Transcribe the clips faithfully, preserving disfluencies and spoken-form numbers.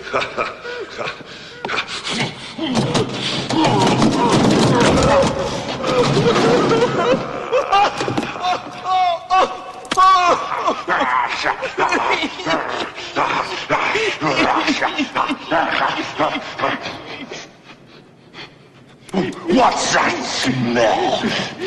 What's that smell?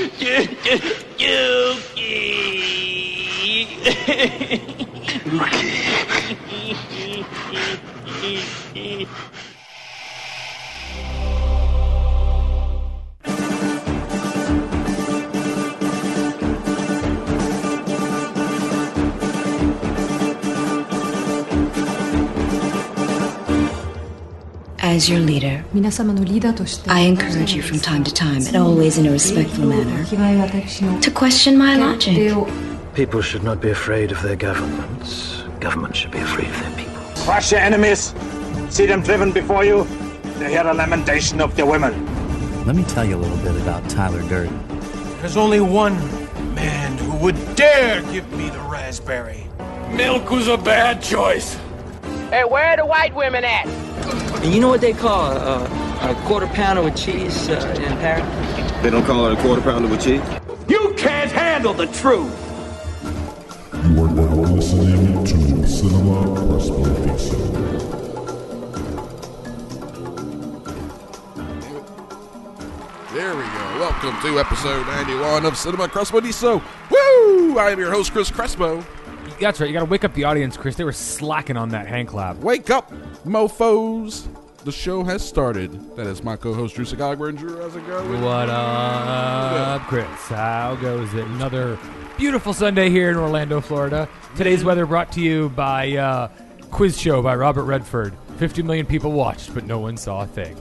As your leader, I encourage you from time to time, and always in a respectful manner, to question my logic. People should not be afraid of their governments. Governments should be afraid of their people. Crush your enemies. See them driven before you. To hear the lamentation of the women. Let me tell you a little bit about Tyler Durden. There's only one man who would dare give me the raspberry. Milk was a bad choice. Hey, where are the white women at? You know what they call uh, a quarter pounder with cheese uh, in Paris? They don't call it a quarter pounder with cheese? You can't handle the truth! You are now listening to Cinema Crespodiso. There we go. Welcome to episode ninety-one of Cinema Crespodiso. Woo! I am your host, Chris Crespo. That's right. You got to wake up the audience, Chris. They were slacking on that hand clap. Wake up, mofos. The show has started. That is my co-host, Drew Segagber. And Drew, how's it going? What up, Chris? How goes it? Another beautiful Sunday here in Orlando, Florida. Today's weather brought to you by uh, Quiz Show by Robert Redford. fifty million people watched, but no one saw a thing.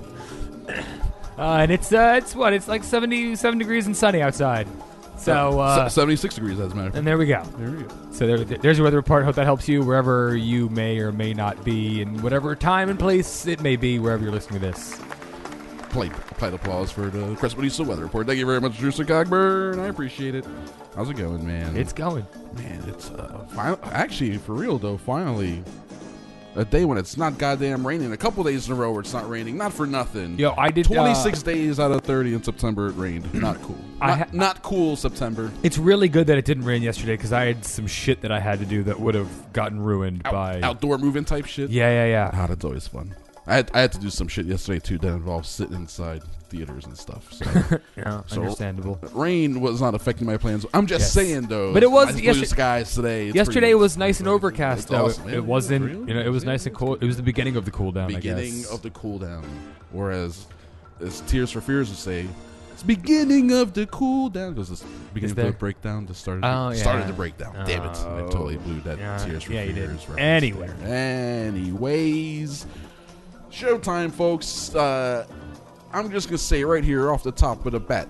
Uh, and it's, uh, it's what? It's like seventy-seven degrees and sunny outside. So uh, seventy-six degrees, as a matter of fact. And there we go. There we go. So there, there's your weather report. Hope that helps you wherever you may or may not be, in whatever time and place it may be, wherever you're listening to this. Play, play the applause for the Crespodiso weather report. Thank you very much, Drew Segagber, and I appreciate it. How's it going, man? It's going, man. It's uh, fin- actually for real though. Finally. A day when it's not goddamn raining. A couple days in a row where it's not raining. Not for nothing. Yo, I did twenty-six uh, days out of thirty in September it rained. Not cool. Not, I ha- not cool September. It's really good that it didn't rain yesterday because I had some shit that I had to do that would have gotten ruined Out, by outdoor moving type shit. Yeah, yeah, yeah. Ah, that's always fun. I had I had to do some shit yesterday too that involved sitting inside theaters and stuff. So, yeah, so understandable. Rain was not affecting my plans. I'm just yes. saying though. But it was nice yesterday, blue skies today. It's yesterday pretty, it was nice and overcast though. Awesome. It, it wasn't. Really? You know, it was nice and cool. It was the beginning of the cool down. Beginning I guess. of the cool down. Whereas, as Tears for Fears would say, it's beginning of the cool down because it's beginning of the breakdown. The started. Oh, yeah. Started the breakdown. Oh. Damn it! I totally blew that yeah. Tears for yeah, Fears. You did. Anyway. There. Anyways, showtime, folks. Uh, I'm just gonna say right here off the top of the bat.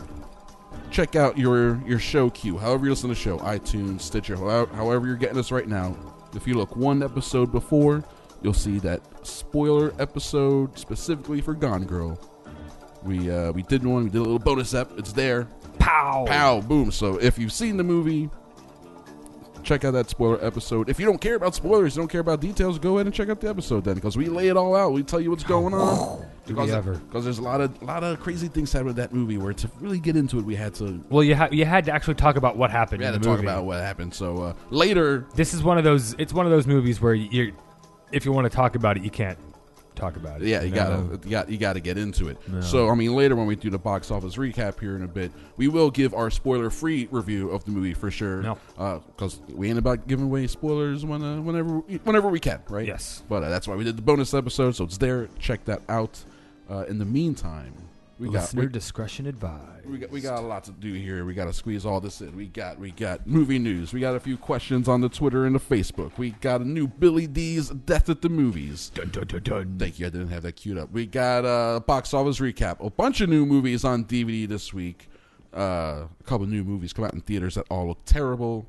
Check out your your show queue. However you listen to the show, iTunes, Stitcher, however you're getting us right now. If you look one episode before, you'll see that spoiler episode specifically for Gone Girl. We uh, we did one. We did a little bonus ep. It's there. Pow! Pow! Boom! So if you've seen the movie, check out that spoiler episode. If you don't care about spoilers, you don't care about details, go ahead and check out the episode then, because we lay it all out. We tell you what's going on. Do because we ever? Because there's a lot of lot of crazy things happening with that movie. Where to really get into it, we had to. Well, you had you had to actually talk about what happened. We had in to the talk movie. about what happened. So uh, later, this is one of those. It's one of those movies where you, if you want to talk about it, you can't talk about it. Yeah, you, you gotta know? you got you gotta get into it. No. So I mean, later when we do the box office recap here in a bit, we will give our spoiler-free review of the movie for sure. No, because uh, we ain't about giving away spoilers when uh, whenever whenever we can, right? Yes. But uh, that's why we did the bonus episode, so it's there. Check that out. Uh, in the meantime, we listener got we, discretion advised. We got we got a lot to do here. We got to squeeze all this in. We got we got movie news. We got a few questions on the Twitter and the Facebook. We got a new Billy D's Death at the Movies. Dun, dun, dun, dun. Thank you. I didn't have that queued up. We got a uh, box office recap. A bunch of new movies on D V D this week. Uh, a couple new movies come out in theaters that all look terrible.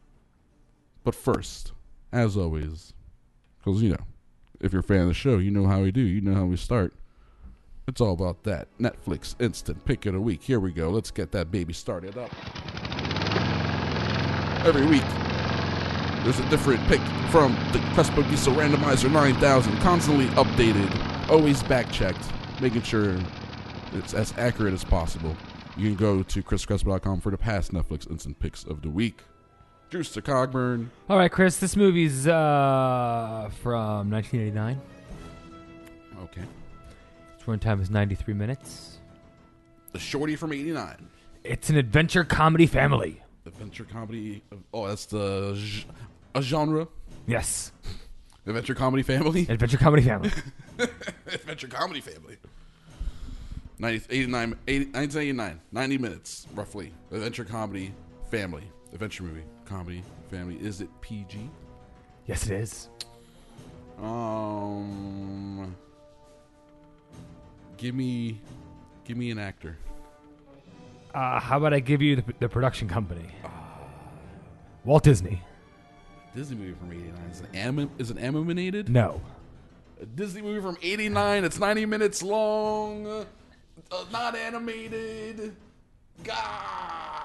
But first, as always, because you know, if you're a fan of the show, you know how we do. You know how we start. It's all about that Netflix instant pick of the week. Here we go. Let's get that baby started up. Every week, There's a different pick from the Questbook Diesel Randomizer nine thousand, constantly updated, always back-checked, making sure it's as accurate as possible. You can go to chris crespo dot com for the past Netflix instant picks of the week. Juice to Cogburn. All right, Chris, this movie's uh, from nineteen eighty-nine. Okay. Its runtime is ninety-three minutes. The Shorty from eighty-nine. It's an adventure comedy family. Adventure comedy. Oh, that's the g- a genre? Yes. Adventure comedy family? Adventure comedy family. Adventure comedy family. ninety, eighty-nine, eighty, nineteen eighty-nine. ninety minutes, roughly. Adventure comedy family. Adventure movie. Comedy family. Is it P G? Yes, it is. Um, give me, give me an actor. Uh, how about I give you the, the production company? Uh, Walt Disney. Disney movie from eighty-nine. Is it, anim- is it animated? No. A Disney movie from eighty-nine. It's ninety minutes long. Uh, not animated. God.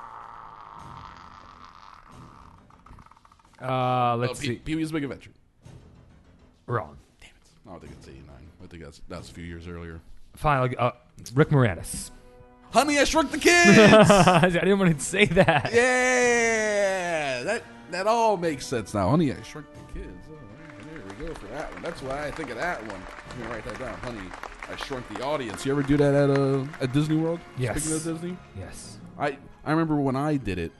Uh, let's oh, see. Pee Wee's Big Adventure. Wrong. Damn it. I don't think it's eighty-nine. I think that's that's a few years earlier. Fine. Uh, Rick Moranis. Honey, I Shrunk the Kids. I didn't want to say that. Yeah, that that all makes sense now. Honey, I Shrunk the Kids. Oh, there we go for that one. That's why I think of that one. Let me write that down. Honey, I Shrunk the Audience. You ever do that at uh, at Disney World? Yes. Speaking of Disney. Yes. I I remember when I did it.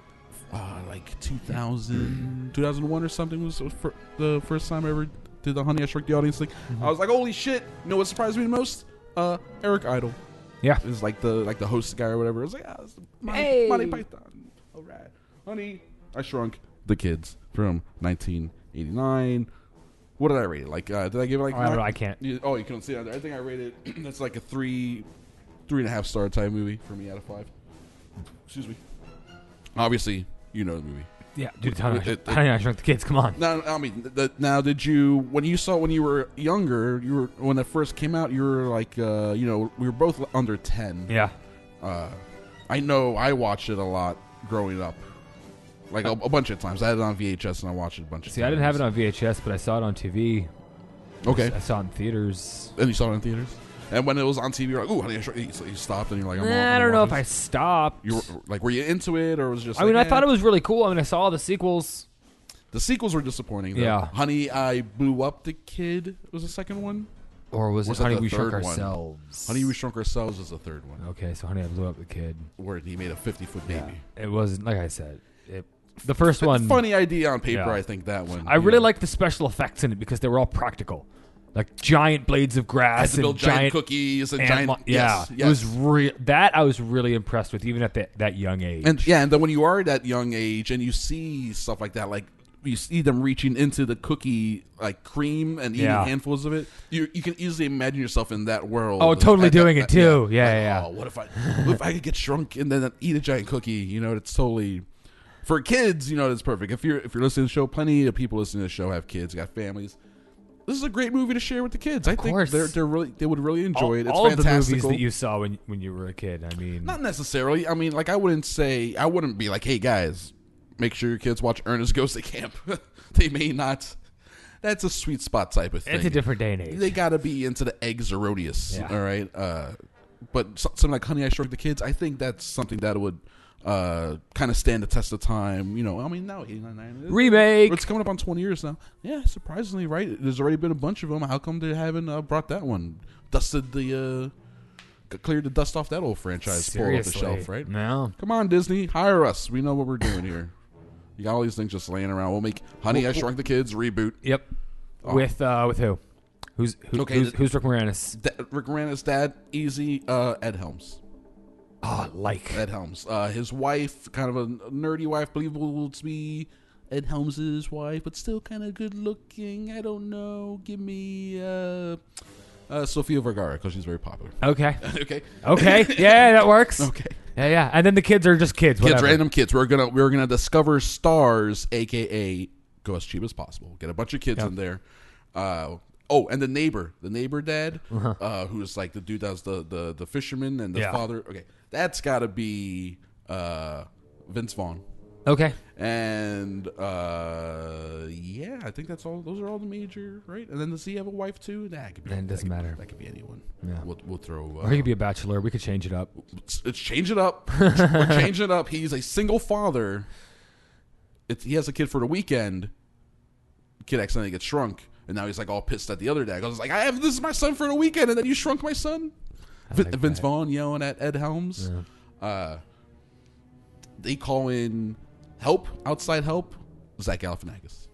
Uh, like two thousand, two thousand one or something was for the first time I ever did the Honey, I Shrunk the Audience thing. Mm-hmm. I was like, holy shit. You know what surprised me the most? Uh, Eric Idle. Yeah. Is like the like the host guy or whatever. I was like, ah, it's Monty, hey. Monty Python. All right. Honey, I Shrunk the Kids from nineteen eighty-nine. What did I rate it? Like, uh, did I give it like... I don't know. I can't. You, oh, you couldn't see it. I think I rated that's like a three, three and a half star type movie for me out of five. Excuse me. Obviously... You know the movie. Yeah, dude, Honey, it, it, Honey, I Shrunk the Kids. Come on. Now, I mean, the, now, did you when you saw when you were younger? You were when it first came out. You were like, uh, you know, we were both under ten. Yeah. Uh, I know. I watched it a lot growing up, like a, a bunch of times. I had it on V H S and I watched it a bunch of See, times. I didn't have it on V H S, but I saw it on T V. Okay. I saw it in theaters. And you saw it in theaters. And when it was on T V, you're like, "Ooh, Honey, I Shrunk." You, you stopped and you're like, I'm nah, "I don't know if I stopped." You were like, were you into it, or was it just? I like, mean, eh? I thought it was really cool. I mean, I saw all the sequels. The sequels were disappointing. Though. Yeah. Honey, I Blew Up the Kid was the second one. Or was, was it Honey, the We Shrunk one? Ourselves? Honey, We Shrunk Ourselves is the third one. Okay, so Honey, I Blew Up the Kid. Where he made a fifty-foot baby. Yeah. It wasn't, like I said, it, the first one... Funny idea on paper, yeah. I think, that one. I really liked the special effects in it because they were all practical. Like giant blades of grass Had to and build giant, giant cookies and ant giant... Lo- yes, yeah, yes. it was re- that I was really impressed with, even at the, that young age. And yeah, and then when you are at that young age and you see stuff like that, like you see them reaching into the cookie like cream and eating Yeah. handfuls of it, you you can easily imagine yourself in that world. Oh, totally At that- doing that- it too. Yeah, Yeah, Like, yeah. Oh, what if I what if I could get shrunk and then eat a giant cookie? You know, it's totally for kids. You know, it's perfect. If you're if you're listening to the show, plenty of people listening to the show have kids, got families. This is a great movie to share with the kids. I think course. they're they're really they would really enjoy all, it. It's all of the movies fantastical. that you saw when when you were a kid. I mean, Not necessarily. I mean, like I wouldn't say I wouldn't be like, hey guys, make sure your kids watch Ernest Goes to Camp. They may not. That's a sweet spot type of thing. it's a different day and age. They got to be into the eggs Herodias. Yeah. All right. Uh, but so- something like Honey, I Shrunk the Kids, I think that's something that would uh, kind of stand the test of time. You know, I mean, now eighty-nine Remake. It's coming up on twenty years now. Yeah, surprisingly, right? There's already been a bunch of them. How come they haven't uh, brought that one? Dusted the. Uh, cleared the dust off that old franchise. Spoiled off the Seriously. shelf, right? No. Come on, Disney, hire us. We know what we're doing here. You got all these things just laying around. We'll make Honey, Well, I Shrunk the Kids reboot. Yep. Oh. With uh, with who? Who's who, Okay, who's, the- who's Rick Moranis? Da- Rick Moranis' dad, easy. Uh, Ed Helms. Oh, like Ed Helms. Uh, his wife, kind of a nerdy wife, believable to be Ed Helms' wife, but still kind of good looking. I don't know. Give me uh, uh, Sofia Vergara because she's very popular. Okay. okay. Okay. Yeah, that works. Okay. Yeah, yeah. And then the kids are just kids. Kids, Whatever. random kids. We're gonna we're gonna discover stars, aka go as cheap as possible. Get a bunch of kids Yep. in there. Uh, oh, and the neighbor, the neighbor dad, Uh-huh. uh, who's like the dude that's the the the fisherman and the Yeah. father. Okay, that's got to be uh, Vince Vaughn. Okay. And uh, yeah, I think that's all. Those are all the major, right? And then does he have a wife too? Nah, it could be, And it doesn't that matter. Could, that could be anyone. Yeah. We'll, we'll throw. Uh, Or he could be a bachelor. We could change it up. Let's, let's change it up. We're changing it up. He's a single father. It's, he has a kid for the weekend. Kid accidentally gets shrunk, and now he's like all pissed at the other dad. Goes like, "I have this is my son for the weekend, and then you shrunk my son." Vin, like Vince that. Vaughn yelling at Ed Helms. Yeah. Uh, they call in help, outside help. Zach Galifianakis.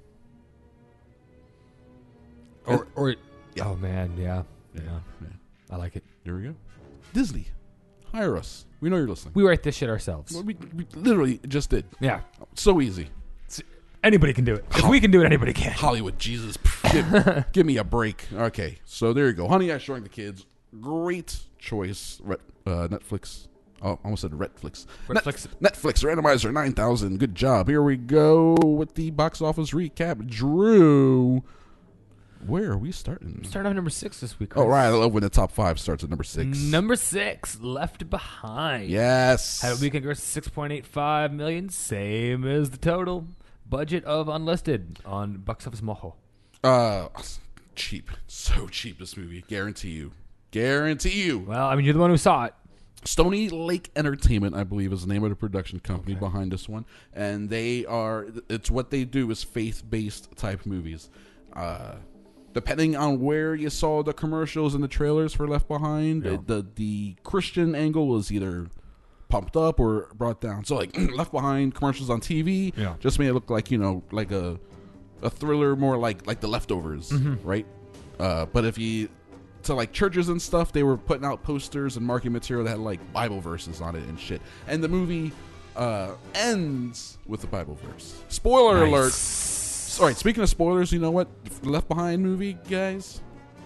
Or, or Yeah. oh man, yeah. yeah, Yeah. I like it. Here we go. Disney, hire us. We know you're listening. We write this shit ourselves. We, we literally just did. Yeah, So easy. anybody can do it. If we can do it, anybody can. Hollywood, Jesus. give, give me a break. Okay, so there you go. Honey, I Shrunk the Kids. Great choice. Ret, uh, Netflix. Oh, I almost said Redflix. Netflix. Net, Netflix randomizer nine thousand. Good job. Here we go with the box office recap. Drew, where are we starting? Starting off number six this week. Oh, Chris. right. I love when the top five starts at number six. Number six, Left Behind. Yes. Had a weekend gross of six point eight five million, same as the total budget of Unlisted on Box Office Mojo. Uh, cheap. So cheap, this movie. Guarantee you. Guarantee you. Well, I mean, you're the one who saw it. Stony Lake Entertainment, I believe, is the name of the production company Okay. behind this one, and they are. It's what they do is faith-based type movies. Uh, depending on where you saw the commercials and the trailers for Left Behind, Yeah. it, the the Christian angle was either pumped up or brought down. So, like Left Behind commercials on T V, Yeah. just made it look like you know, like a a thriller, more like like The Leftovers, Mm-hmm. right? Uh, but if you to like churches and stuff, they were putting out posters and marketing material that had like Bible verses on it and shit. And the movie uh, ends with the Bible verse. Spoiler Nice. alert. Sorry, speaking of spoilers, you know what? Left Behind movie, guys,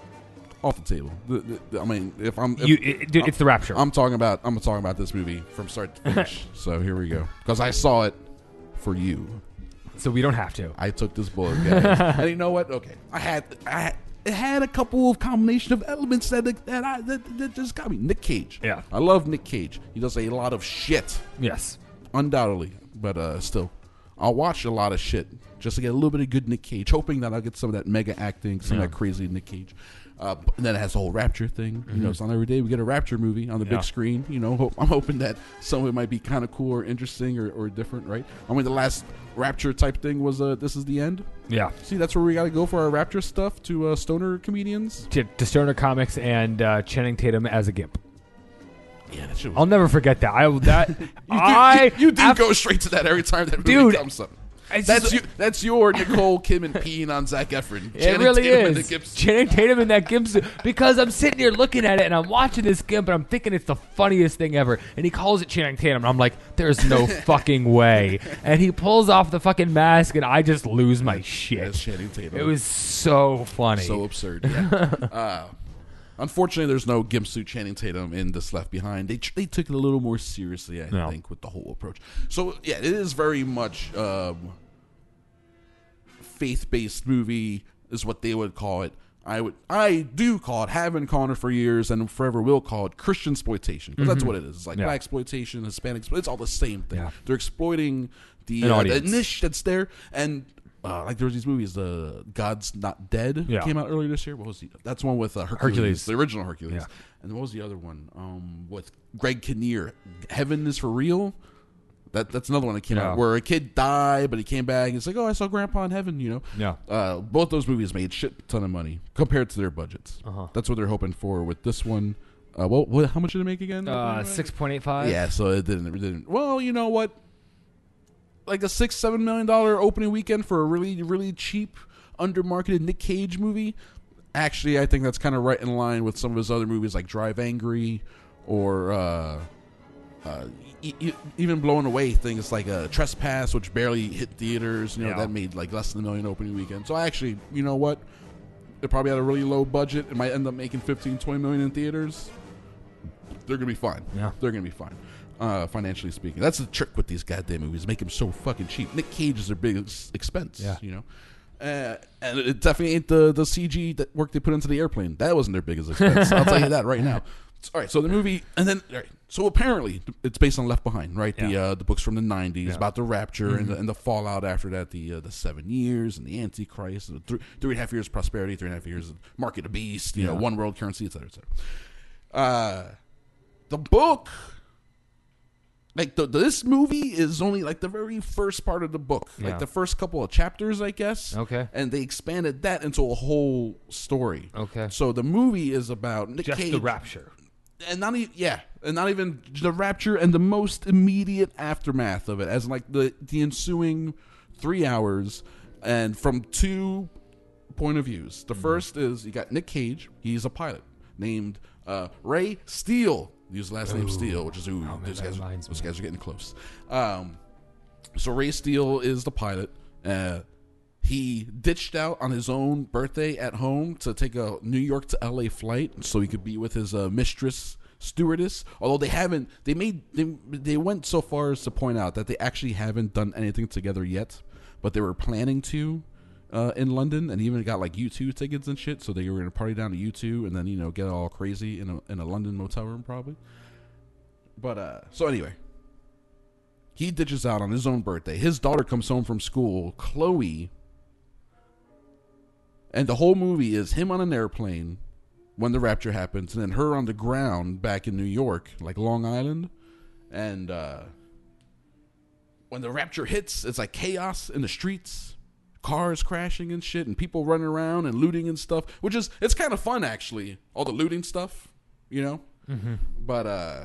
off the table. The, the, the- I mean, if I'm, if, You, it, dude, it's the Rapture. I'm talking about, I'm talking about this movie from start to finish. So here we go, because I saw it for you. so we don't have to. I took this bullet, guys. And you know what? Okay, I had, I had, it had a couple of combination of elements that that I that, that just got me. Nick Cage. Yeah. I love Nick Cage. He does a lot of shit, Yes. undoubtedly, but uh, still, I'll watch a lot of shit just to get a little bit of good Nick Cage, hoping that I'll get some of that mega acting, some Yeah. of that crazy Nick Cage. Uh, and then it has the whole Rapture thing. You know, it's not every day we get a Rapture movie on the Yeah. big screen. You know, hope, I'm hoping that some of it might be kind of cool or interesting or, or different, right? I mean, the last Rapture type thing was uh, This Is the End. Yeah. See, that's where we got to go for our Rapture stuff to uh, stoner comedians. To, to Stoner Comics and uh, Channing Tatum as a gimp. Yeah, that shit was. I'll never forget that. I that you do, I you, you do af- go straight to that every time that movie Dude, comes up. it's That's just- you. That's your Nicole Kidman peeing on Zac Efron. It Channing really Tatum in the is. Gibson. Channing Tatum in that gimp suit. Because I'm sitting here looking at it and I'm watching this gimp and I'm thinking it's the funniest thing ever. And he calls it Channing Tatum. And I'm like, there's no fucking way. And he pulls off the fucking mask and I just lose my shit. That's Channing Tatum. It was so funny. so absurd. Yeah. uh, unfortunately, there's no gimp suit Channing Tatum in this Left Behind. They tr- they took it a little more seriously, I No. think, with the whole approach. So yeah, it is very much um, faith-based movie, is what they would call it. I would, I do call it, have been calling it for years, and forever will call it Christian exploitation, because that's what it is. It's like Yeah. black exploitation, Hispanic, explo- it's all the same thing. Yeah. They're exploiting the, An uh, the audience. niche that's there, and uh, like there was these movies, the God's Not Dead Yeah. came out earlier this year. What was the? That's one with uh, Hercules, Hercules. the original Hercules. Yeah. And what was the other one? Um, with Greg Kinnear, Heaven is for Real. That that's another one that came Yeah. out where a kid died, but he came back. And it's like, oh, I saw Grandpa in heaven. You know. Yeah. Uh, both those movies made shit ton of money compared to their budgets. Uh-huh. That's what they're hoping for with this one. Uh, what, what? How much did it make again? Uh, six point eight five. Yeah, so it didn't. It didn't. Well, you know what? Like a six, seven million dollar opening weekend for a really, really cheap, undermarketed Nick Cage movie. Actually, I think that's kind of right in line with some of his other movies, like Drive Angry, or uh, uh, e- e- even Blown Away. Things like uh, Trespass, which barely hit theaters. You know, Yeah. that made like less than a million opening weekend. So actually, you know what? They probably had a really low budget. It might end up making fifteen, twenty million in theaters. They're gonna be fine. Yeah. They're gonna be fine. Uh, financially speaking, that's the trick with these goddamn movies. Make them so fucking cheap. Nick Cage is their biggest expense. Yeah. You know, uh, and it definitely ain't the the C G that work they put into the airplane. That wasn't their biggest expense. I'll tell you that right now. All right, so the movie, and then all right, So apparently, it's based on Left Behind, right? Yeah. The uh, the books from the nineties Yeah. about the rapture Mhm. and, the, and the fallout after that, the uh, the seven years and the Antichrist, and the three, three and a half years of prosperity, three and a half years of market of the beast, you know, Yeah. one world currency, et cetera, et cetera. Uh, the book, like the, this movie is only like the very first part of the book, Yeah. like the first couple of chapters, I guess. Okay. And they expanded that into a whole story. Okay. So the movie is about Nick Just Cage. the rapture. And not even yeah, and not even the rapture and the most immediate aftermath of it, as in like the the ensuing three hours, and from two point of views. The first is you got Nick Cage. He's a pilot named uh, Ray Steele. Use the last name Ooh. Steele, which is ooh, Oh, man, those that guys, reminds those me. guys are getting close. Um, so Ray Steele is the pilot. Uh, he ditched out on his own birthday at home to take a New York to L A flight so he could be with his uh, mistress stewardess. Although they haven't, they made they they went so far as to point out that they actually haven't done anything together yet, but they were planning to uh, in London, and even got like U two tickets and shit. So they were going to party down to U two and then you know get all crazy in a in a London motel room probably. But uh, so anyway. He ditches out on his own birthday. His daughter comes home from school, Chloe. And the whole movie is him on an airplane when the rapture happens, and then her on the ground back in New York, like Long Island. And uh, when the rapture hits, it's like chaos in the streets, cars crashing and shit, and people running around and looting and stuff, which is, it's kind of fun, actually, all the looting stuff, you know? Mm-hmm. But, uh...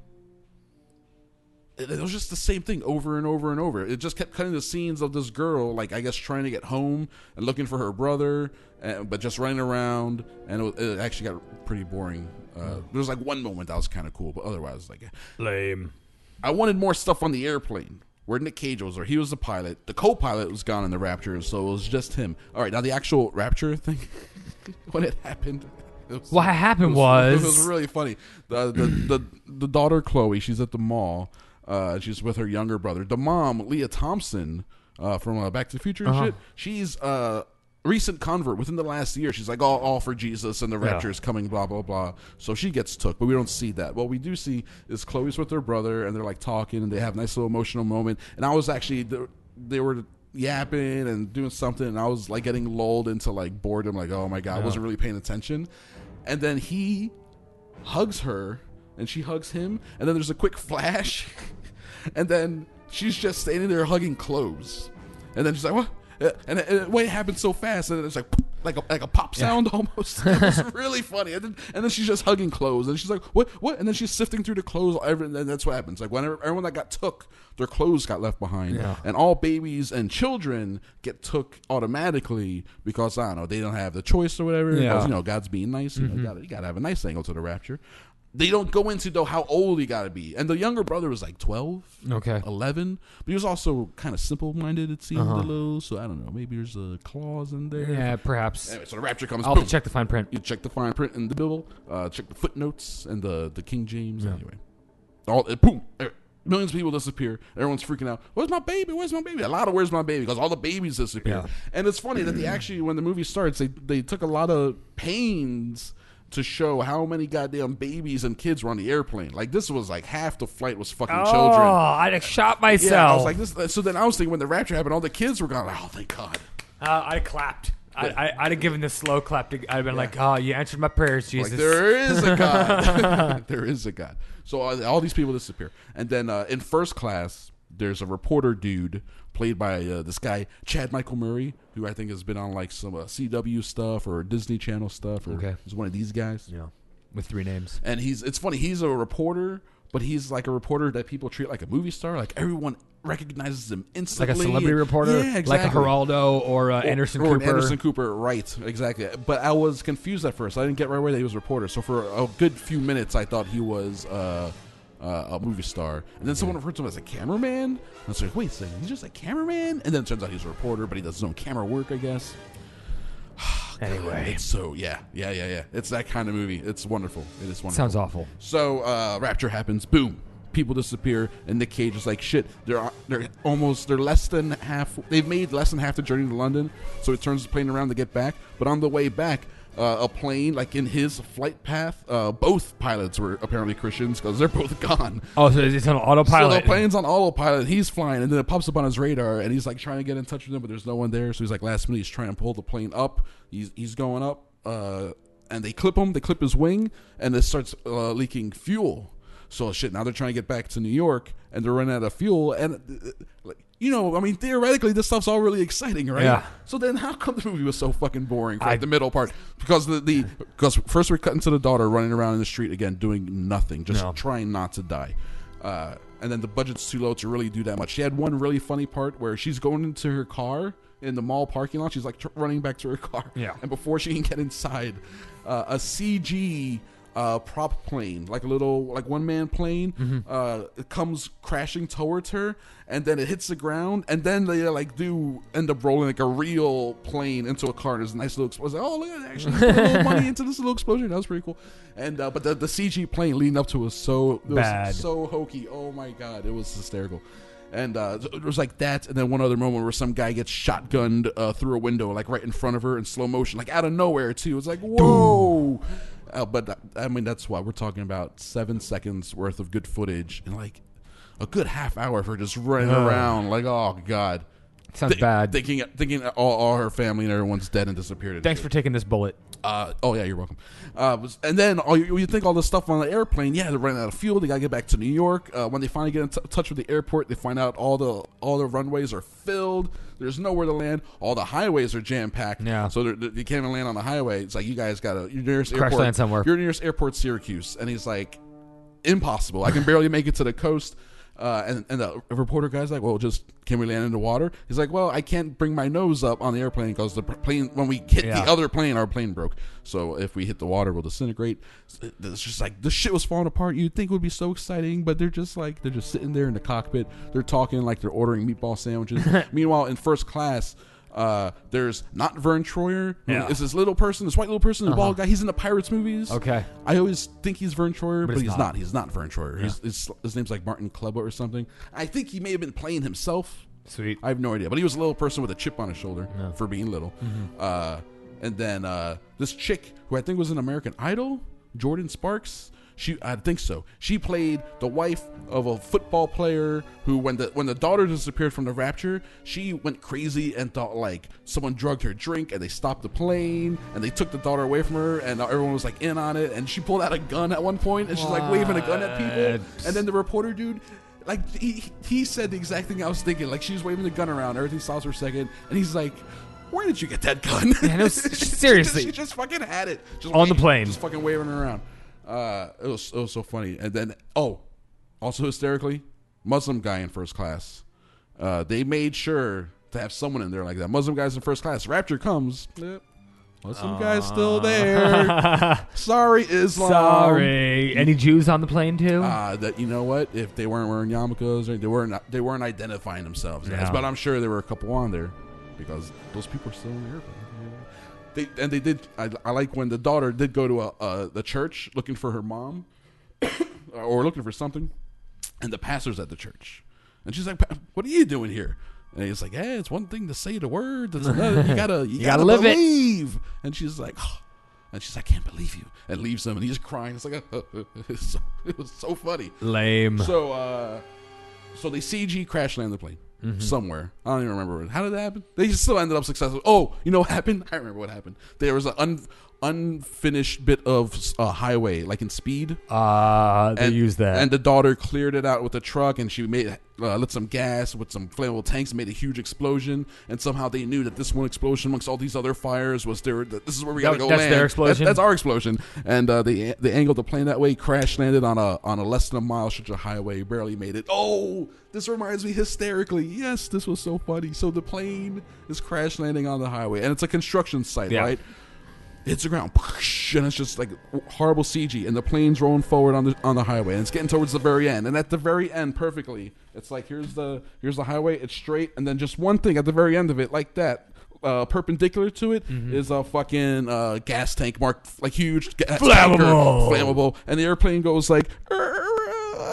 It, it was just the same thing over and over and over. It just kept cutting the scenes of this girl, like, I guess, trying to get home and looking for her brother, uh, but just running around, and it, it actually got pretty boring. Uh, there was, like, one moment that was kind of cool, but otherwise, like... Lame. I wanted more stuff on the airplane, where Nick Cage was, or he was the pilot. The co-pilot was gone in the Rapture, so it was just him. All right, now the actual Rapture thing, when it happened... It was, what happened it was, was... It was really funny. The, the, the, the daughter, Chloe, she's at the mall... Uh, she's with her younger brother. The mom, Leah Thompson, uh, from uh, Back to the Future and Uh-huh. shit, she's a uh, recent convert within the last year. She's like, all, all for Jesus, and the Yeah. rapture is coming, blah, blah, blah. So she gets took, but we don't see that. What we do see is Chloe's with her brother, and they're like talking, and they have a nice little emotional moment. And I was actually, they were yapping and doing something, and I was like getting lulled into like boredom, like, oh my God, I Yeah. wasn't really paying attention. And then he hugs her, and she hugs him, and then there's a quick flash, and then she's just standing there hugging clothes, and then she's like, what? And it, it, it happened so fast, and it's like like a, like a pop sound almost. It was really funny. And then, and then she's just hugging clothes, and she's like, what? What? And then she's sifting through the clothes, and that's what happens. Like whenever everyone that got took, their clothes got left behind, Yeah. and all babies and children get took automatically because I don't know, they don't have the choice or whatever. Yeah. Because, you know, God's being nice. You know, Mhm. you gotta, you gotta have a nice angle to the rapture. They don't go into, though, how old he got to be. And the younger brother was like twelve, Okay. eleven. But he was also kind of simple-minded, it seemed Uh-huh. a little. So, I don't know. Maybe there's a clause in there. Yeah, perhaps. Anyway, so the rapture comes. I'll boom. have to check the fine print. You check the fine print in the Bible. Uh, check the footnotes and the, the King James. Yeah. Anyway. All, uh, boom. Er, Millions of people disappear. Everyone's freaking out. Where's my baby? Where's my baby? A lot of where's my baby? Because all the babies disappear. Yeah. And it's funny that they actually, when the movie starts, they, they took a lot of pains to show how many goddamn babies and kids were on the airplane. Like, this was like half the flight was fucking Oh, children. I'd have shot myself. Yeah, I was like, this. So then I was thinking when the rapture happened, all the kids were gone. Oh, thank God. Uh, I'd have clapped. I, I, I'd have given the slow clap. To, I'd have been like, oh, you answered my prayers, Jesus. Like, there is a God. There is a God. So all, all these people disappear. And then uh, in First Class, there's a reporter dude played by uh, this guy, Chad Michael Murray, who I think has been on like some uh, C W stuff or Disney Channel stuff. Or Okay. he's one of these guys. Yeah. With three names. And he's it's funny, he's a reporter, but he's like a reporter that people treat like a movie star. Like everyone recognizes him instantly. Like a celebrity reporter? Yeah, exactly. Like a Geraldo or uh, Anderson or, or Cooper. Anderson Cooper, right, exactly. But I was confused at first. I didn't get right away that he was a reporter. So for a good few minutes, I thought he was uh, uh, a movie star. And then someone referred to him as a cameraman. And I was like, wait a second, he's just a cameraman? And then it turns out he's a reporter, but he does his own camera work, I guess. Anyway. It's so, yeah, yeah, yeah, yeah. It's that kind of movie. It's wonderful. It is wonderful. Sounds awful. So, uh, rapture happens. Boom. people disappear, and Nick Cage is like, shit, they're they're almost they're less than half. They've made less than half the journey to London, so he turns the plane around to get back. But on the way back, uh, a plane like in his flight path, uh, both pilots were apparently Christians because they're both gone. Oh, so it's on autopilot. So the plane's on autopilot. He's flying, and then it pops up on his radar, and he's like trying to get in touch with him, but there's no one there. So he's like, last minute, he's trying to pull the plane up. He's he's going up, uh, and they clip him. They clip his wing, and it starts uh, leaking fuel. So shit, now they're trying to get back to New York, and they're running out of fuel. And uh, like, you know, I mean, theoretically, this stuff's all really exciting, right? Yeah. So then, how come the movie was so fucking boring for like, I, the middle part? Because the the because first we're cutting to the daughter running around in the street again, doing nothing, just no. trying not to die. Uh, and then the budget's too low to really do that much. She had one really funny part where she's going into her car in the mall parking lot. She's like tr- running back to her car. Yeah. And before she can get inside, uh, a C G uh, prop plane, like a little like one man plane, mm-hmm. uh, it comes crashing towards her, and then it hits the ground, and then they like do end up rolling like a real plane into a car. And there's a nice little explosion. Oh, look at that! Actually, put a little money into this little explosion. That was pretty cool. And uh, but the, the C G plane leading up to it was so it was bad, so hokey. Oh my god, it was hysterical. And uh, it was like that, and then one other moment where some guy gets shotgunned uh, through a window, like right in front of her in slow motion, like out of nowhere too. It's like whoa. Uh, but uh, I mean, that's why we're talking about seven seconds worth of good footage and like a good half hour for just running uh, around. Like, oh god, sounds Th- bad. Thinking, thinking all, all her family and everyone's dead and disappeared. Thanks for taking this bullet. Uh, oh yeah, you're welcome. Uh, and then all you, you think all this stuff on the airplane, yeah, they're running out of fuel. They gotta get back to New York. Uh, when they finally get in t- touch with the airport, they find out all the all the runways are filled. There's nowhere to land. All the highways are jam packed. Yeah. So they can't even land on the highway. It's like you guys gotta your nearest crash airport. land somewhere. Your nearest airport, Syracuse, and he's like, impossible. I can barely make it to the coast. Uh, and, and the reporter guy's like, well, just can we land in the water? He's like, well, I can't bring my nose up on the airplane because the plane, when we hit yeah. the other plane, our plane broke. So if we hit the water, we'll disintegrate. It's just like the shit was falling apart. You'd think it would be so exciting, but they're just like they're just sitting there in the cockpit. They're talking like they're ordering meatball sandwiches. Meanwhile, in first class, Uh, there's not Vern Troyer. Yeah. It's this little person, this white little person, the uh-huh. bald guy. He's in the Pirates movies. Okay. I always think he's Vern Troyer, but, but he's not. not. He's not Vern Troyer. Yeah. He's, his, his name's like Martin Kleba or something. I think he may have been playing himself. Sweet. I have no idea. But he was a little person with a chip on his shoulder yeah. for being little. Mm-hmm. Uh, and then uh, this chick, who I think was in American Idol, Jordan Sparks. She, I think so. She played the wife of a football player who, when the when the daughter disappeared from the Rapture, she went crazy and thought like someone drugged her drink, and they stopped the plane and they took the daughter away from her, and everyone was like in on it. And she pulled out a gun at one point, and she's like waving a gun at people. And then the reporter dude, like he he said the exact thing I was thinking. Like she was waving the gun around, everything stops for a second, and he's like, where did you get that gun? Yeah, no, seriously, she, just, she just fucking had it just on waving, the plane, just fucking waving it around. Uh, it was it was so funny. And then oh, also hysterically, Muslim guy in first class. Uh, they made sure to have someone in there like that. Muslim guys in first class. Rapture comes. Yep. Muslim uh, guy's still there. Sorry, Islam. Sorry. Any Jews on the plane too? Uh, that you know what? If they weren't wearing yarmulkes, or they weren't they weren't identifying themselves. Yeah. But I'm sure there were a couple on there because those people are still in the airplane. They, and they did. I, I like when the daughter did go to a, uh, the church looking for her mom, or looking for something, and the pastor's at the church, and she's like, "What are you doing here?" And he's like, "Hey, it's one thing to say the word. It's another. You gotta, you, you gotta, gotta live believe." It. And she's like, oh. and she's like, "I can't believe you," and leaves him, and he's crying. It's like, it's so, it was so funny. Lame. So, uh, so they C G crash land the plane. Mm-hmm. Somewhere. I don't even remember. How did that happen? They still ended up successful. Oh, you know what happened? I remember what happened. There was an un, unfinished bit of uh, highway, like in Speed. Ah, uh, they and, used that. And the daughter cleared it out with a truck, and she made uh, lit some gas with some flammable tanks, made a huge explosion, and somehow they knew that this one explosion amongst all these other fires was their. That this is where we got to go that's land. Their explosion. That, that's our explosion. And uh, they they angled the plane that way, crash landed on a on a less than a mile stretch of highway, barely made it. Oh, this reminds me hysterically. Yes, this was so funny. So the plane is crash landing on the highway, and it's a construction site, yeah. right? Hits the ground, and it's just like horrible C G, and the plane's rolling forward on the on the highway, and it's getting towards the very end. And at the very end, perfectly, it's like here's the here's the highway, it's straight, and then just one thing at the very end of it, like that, uh, perpendicular to it, mm-hmm. is a fucking uh, gas tank marked like huge, ga- flammable, tanker, flammable, and the airplane goes like.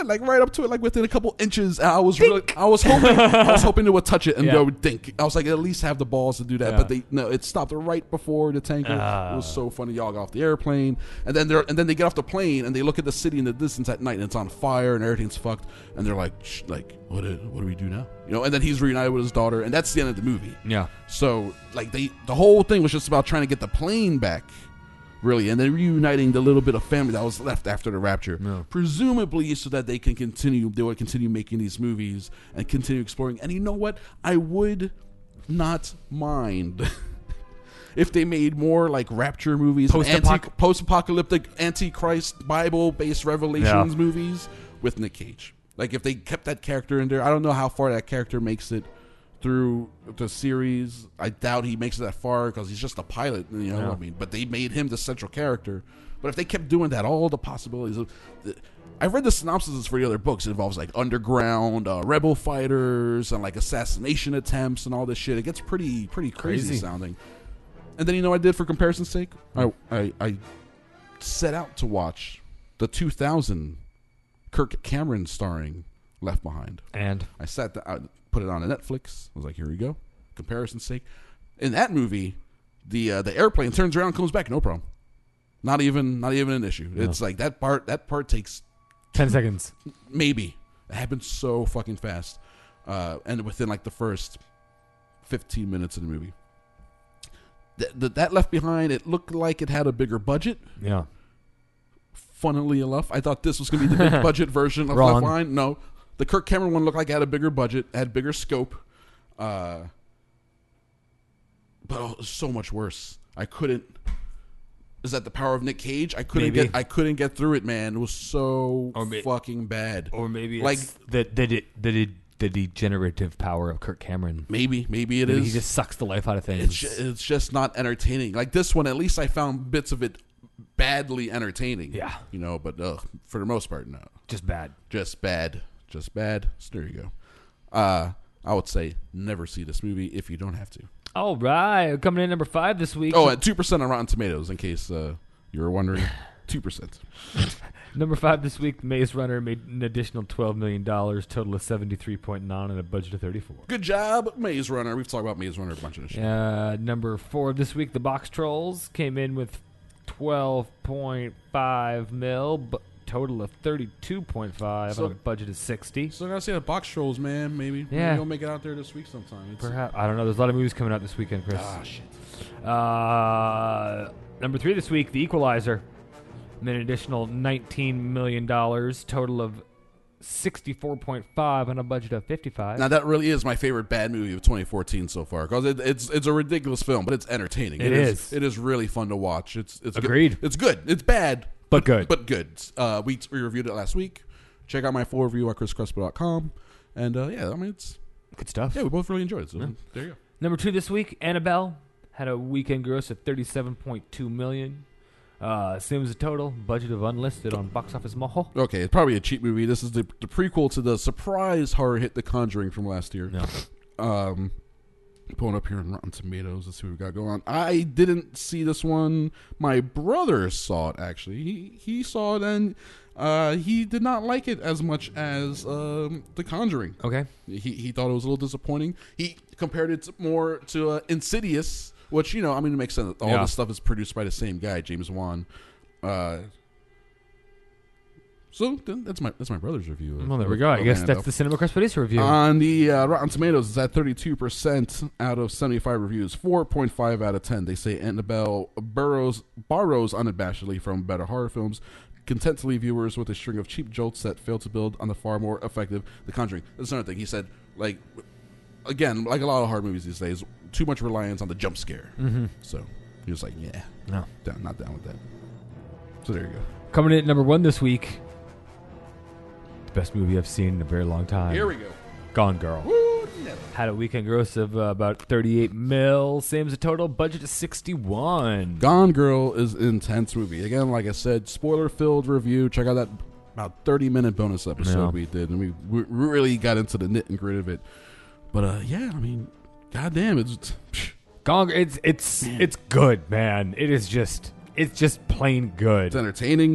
yeah, like right up to it, like within a couple inches. I was really, I was hoping, I was hoping it would touch it and Yeah. go dink. I was like, at least have the balls to do that, Yeah. but they no, it stopped right before the tanker. Ah. It was so funny. Y'all got off the airplane, and then they're and then they get off the plane and they look at the city in the distance at night, and it's on fire and everything's fucked, and they're like, Shh, like what? Do, what do we do now? You know, and then he's reunited with his daughter, and that's the end of the movie. Yeah. So like they, the whole thing was just about trying to get the plane back. Really, and then reuniting the little bit of family that was left after the rapture, Yeah. presumably so that they can continue, they would continue making these movies and continue exploring. And you know what? I would not mind if they made more like rapture movies, Post-apoc- anti- post-apocalyptic, antichrist, Bible-based revelations Yeah. movies with Nick Cage. Like if they kept that character in there, I don't know how far that character makes it through the series. I doubt he makes it that far because he's just a pilot, you know Yeah. what I mean? But they made him the central character. But if they kept doing that, all the possibilities of... The, I've read the synopses for the other books. It involves like underground uh, rebel fighters and like assassination attempts and all this shit. It gets pretty pretty crazy, Crazy. sounding. And then you know what I did for comparison's sake? I, I, I set out to watch the two thousand Kirk Cameron starring Left Behind. And? I sat down... I, put it on a Netflix. I was like, here we go. Comparison's sake. In that movie, the uh, the airplane turns around and comes back, no problem. Not even not even an issue. No. It's like that part that part takes ten seconds. Maybe. It happened so fucking fast. Uh, and within like the first fifteen minutes of the movie. Th- th- that Left Behind, it looked like it had a bigger budget. Yeah. Funnily enough, I thought this was going to be the big budget version of Wrong. Left Behind. No. The Kirk Cameron one looked like it had a bigger budget, had bigger scope, uh, but oh, it was so much worse. I couldn't. Is that the power of Nick Cage? I couldn't Maybe. get. I couldn't get through it, man. It was so Or may- fucking bad. Or maybe it's like the the the, the, the degenerative power of Kirk Cameron. maybe, maybe it Maybe is. he just sucks the life out of things. It's ju- it's just not entertaining. Like this one, at least I found bits of it badly entertaining. Yeah. you know, but uh, for the most part, no. Just bad. Just bad. Just bad. So there you go. Uh, I would say never see this movie if you don't have to. All right, coming in number five this week. Oh, at two percent on Rotten Tomatoes, in case uh, you were wondering. two percent. Number five this week, Maze Runner made an additional twelve million dollars, total of seventy-three point nine and a budget of thirty-four. Good job, Maze Runner. We've talked about Maze Runner a bunch of this shit. Uh, number four this week, The Box Trolls came in with twelve point five mil, but total of thirty-two point five So- on a budget of sixty. So I gotta say the Box Trolls, man. Maybe Yeah. maybe you'll make it out there this week sometime. It's, Perhaps. I don't know. There's a lot of movies coming out this weekend, Chris. Ah, shit. Uh, number three this week, The Equalizer made an additional nineteen million dollars, total of sixty-four point five on a budget of fifty-five. Now that really is my favorite bad movie of twenty fourteen so far because it, it's it's a ridiculous film, but it's entertaining. It is. It is really fun to watch. It's it's Agreed. Good. It's good. It's bad, But good. But good. Uh, we we reviewed it last week. Check out my full review at chris crespo dot com. And uh, yeah, I mean it's Good stuff. yeah, we both really enjoyed it. So Yeah. there you go. Number two this week, Annabelle had a weekend gross of thirty-seven point two million dollars. Uh, same as the total. Budget of unlisted on Box Office Mojo. Okay, it's probably a cheap movie. This is the, the prequel to the surprise horror hit The Conjuring from last year. No. Um, pulling up here on Rotten Tomatoes. Let's see what we got going on. I didn't see this one. My brother saw it, actually. He, he saw it, and uh, he did not like it as much as um, The Conjuring. Okay. He, he thought it was a little disappointing. He compared it to more to uh, Insidious, which, you know, I mean, it makes sense. All Yeah. this stuff is produced by the same guy, James Wan. Uh, so th- that's my that's my brother's review. Of, Well, there we of- go. I of guess Annabelle. that's the Cinema Crespedition review. On the uh, Rotten Tomatoes, it's at thirty-two percent out of seventy-five reviews, four point five out of ten. They say Annabelle burrows, borrows unabashedly from better horror films, content to leave viewers with a string of cheap jolts that fail to build on the far more effective The Conjuring. That's another thing. He said, like, again, like a lot of horror movies these days, too much reliance on the jump scare. Mhm. So he was like, yeah, No. down, not down with that. So there you go. Coming in at number one this week, the best movie I've seen in a very long time. Here we go. Gone Girl. Woo, never. Had a weekend gross of uh, about thirty-eight mil. Same as a total budget of sixty-one. Gone Girl is an intense movie. Again, like I said, spoiler-filled review. Check out that about thirty-minute bonus episode Yeah. we did, and we, we really got into the nit and grit of it. But uh, yeah, I mean, goddamn, it's psh, Gone. It's it's Man. it's good, man. It is just it's just plain good. it's entertaining.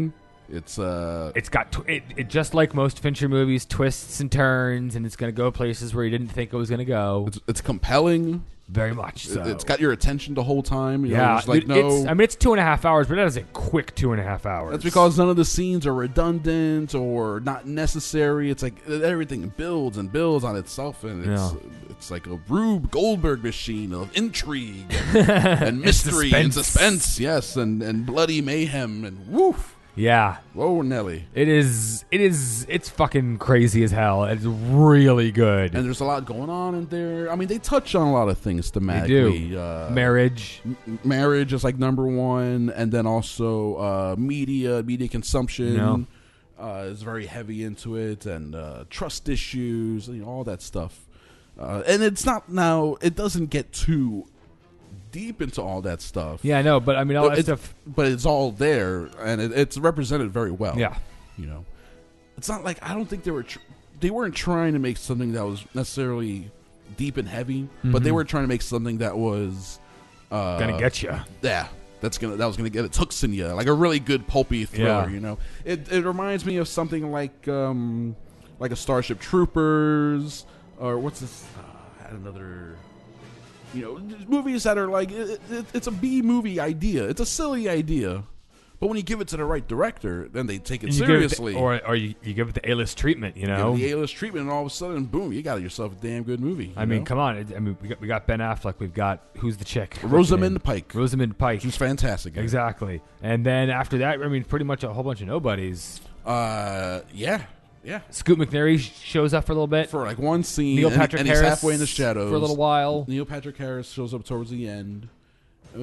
It's uh, it's got tw- it, it just like most Fincher movies, twists and turns, and it's going to go places where you didn't think it was going to go. It's, it's compelling, very much. So It, it's got your attention the whole time. You know, yeah, there's like it- no. it's, I mean it's two and a half hours, but that is a quick two and a half hours. That's because none of the scenes are redundant or not necessary. It's like everything builds and builds on itself, and it's Yeah. it's like a Rube Goldberg machine of intrigue and, and mystery and suspense. suspense. Yes, and, and bloody mayhem and woof. Yeah. Whoa, Nelly. It is. It is. It's fucking crazy as hell. It's really good. And there's a lot going on in there. I mean, they touch on a lot of things thematically. They do. Uh, Marriage. m- marriage is like number one, and then also uh, media, media consumption. No. Uh, is very heavy into it, and uh, trust issues, you know, all that stuff. Uh, and it's not now. It doesn't get too deep into all that stuff. Yeah, I know, but I mean, all that it's, stuff. But it's all there, and it, it's represented very well. Yeah. you know, it's not like I don't think they were tr- they weren't trying to make something that was necessarily deep and heavy, mm-hmm. but they were trying to make something that was uh, gonna get you. Yeah. That's gonna that was gonna get its hooks in you, like a really good pulpy thriller. Yeah. You know, it it reminds me of something like um like a Starship Troopers, or what's this? Uh, I had another, you know, movies that are like it, it, it's a B movie idea. It's a silly idea, but when you give it to the right director, then they take it You give it seriously. the- or or you, you give it the A-list treatment. You know, Give it the A-list treatment, and all of a sudden, boom, you got yourself a damn good movie. I you mean, know? come on. It, I mean, we got we got Ben Affleck. We've got who's the chick? What's her Rosamund name? Pike. Rosamund Pike. She's fantastic. Exactly. And then after that, I mean, pretty much a whole bunch of nobodies. Uh, yeah. Yeah. Scoot McNairy sh- shows up for a little bit. For like one scene. Neil and, Patrick and Harris he's halfway in the shadows. for a little while. Neil Patrick Harris shows up towards the end. Uh,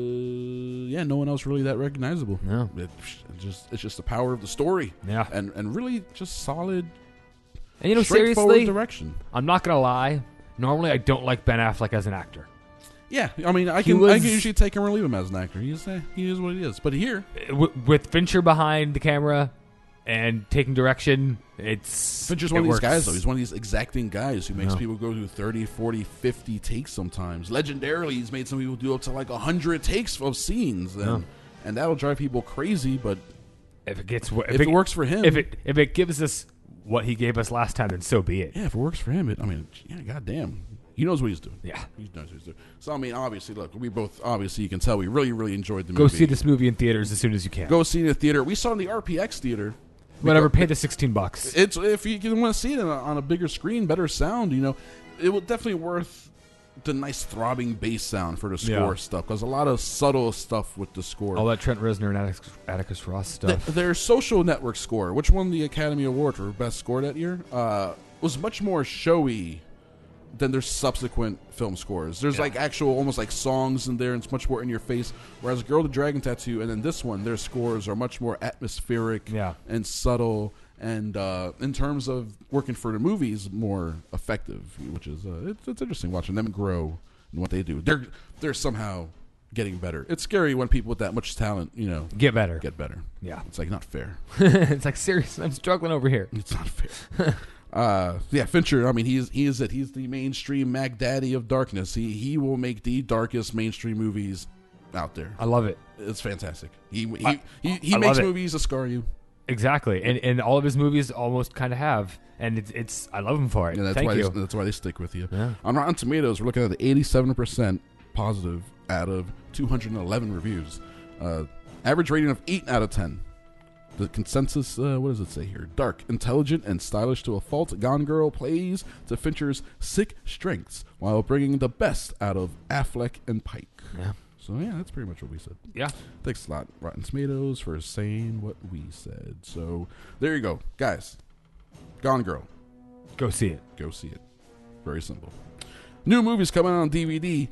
yeah, no one else really that recognizable. No. It, it just it's just the power of the story. Yeah. And and really just solid. And you know, straightforward seriously, direction. I'm not gonna lie. Normally, I don't like Ben Affleck as an actor. Yeah, I mean, I He can was- I can usually take him or leave him as an actor. He's eh, he is what he is. But here, W- with Fincher behind the camera and taking direction, it's Fincher's it one of works. these guys, though. He's one of these exacting guys who makes Yeah. people go through thirty, forty, fifty takes sometimes. Legendarily, he's made some people do up to like one hundred takes of scenes. And, Yeah. and that'll drive people crazy, but If it gets, if, if it works for him. if it if it gives us what he gave us last time, then so be it. yeah, if it works for him, it, I mean, yeah, goddamn. He knows what he's doing. Yeah. He knows what he's doing. So, I mean, obviously, look, we both, obviously, you can tell we really, really enjoyed the Go movie. see this movie in theaters as soon as you can. Go see it in the theater. We saw it in the R P X theater. Whatever, pay the sixteen bucks. It's if you want to see it on a, on a bigger screen, better sound, you know, it will definitely worth the nice throbbing bass sound for the score Yeah. stuff, because a lot of subtle stuff with the score. All that Trent Reznor and Atticus, Atticus Ross stuff. Th- their Social Network score, which won the Academy Award for best score that year, uh, was much more showy than their subsequent film scores. There's Yeah. like actual, almost like songs in there, and it's much more in your face. Whereas Girl with the Dragon Tattoo, and then this one, their scores are much more atmospheric Yeah. and subtle, and uh, in terms of working for the movies, more effective. Which is uh, it's, it's interesting watching them grow and what they do. They're they're somehow getting better. It's scary when people with that much talent, you know, Get better. get better. Yeah. It's like not fair. It's like, seriously, I'm struggling over here. It's not fair. uh, yeah, Fincher. I mean, he's he is it. He's the mainstream Mac Daddy of darkness. He he will make the darkest mainstream movies out there. I love it. It's fantastic. He he I- he, he I makes love it. movies to scar you. Exactly. And and all of his movies almost kind of have. And it's, it's I love him for it. Yeah, that's Thank why you. They, that's why they stick with you. Yeah. On Rotten Tomatoes, we're looking at eighty-seven percent positive out of two hundred eleven reviews. Uh, average rating of eight out of ten. The consensus, uh, what does it say here? Dark, intelligent, and stylish to a fault, Gone Girl plays to Fincher's sick strengths while bringing the best out of Affleck and Pike. Yeah. So, yeah, that's pretty much what we said. Yeah. Thanks a lot, Rotten Tomatoes, for saying what we said. So, there you go. Guys, Gone Girl. Go see it. Go see it. Very simple. New movies coming out on D V D.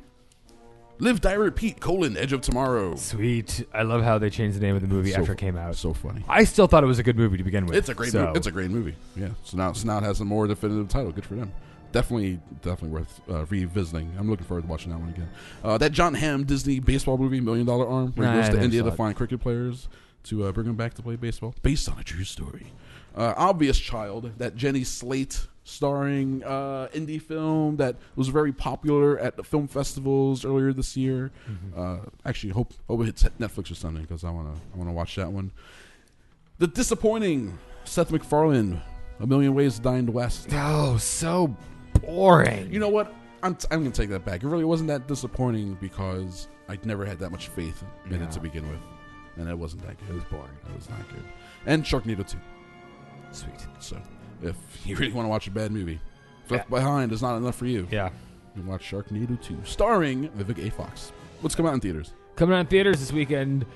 Live, Die, Repeat, colon, Edge of Tomorrow. Sweet. I love how they changed the name of the movie So after it fu- came out. So funny. I still thought it was a good movie to begin with. It's a great so. movie. It's a great movie. Yeah. So now, so now it has a more definitive title. Good for them. Definitely, definitely worth uh, revisiting. I'm looking forward to watching that one again. Uh, that John Hamm Disney baseball movie, Million Dollar Arm, where he Nah, goes I to never India saw to it. find cricket players to uh, bring them back to play baseball, based on a true story. Uh, Obvious Child, that Jenny Slate starring uh, indie film that was very popular at the film festivals earlier this year. Mm-hmm. Uh, actually, hope hope it hits Netflix or something, because I wanna I wanna watch that one. The disappointing Seth MacFarlane, A Million Ways to Die in the West. Oh, so boring. You know what? I'm, t- I'm going to take that back. It really wasn't that disappointing because I'd never had that much faith in Yeah. it to begin with. And it wasn't that good. It was boring. It was not good. And Sharknado two. Sweet. So, if you really want to watch a bad movie, Left Behind is not enough for you. Yeah. You can watch Sharknado two, starring Vivica A. Fox. What's coming out in theaters? Coming out in theaters this weekend,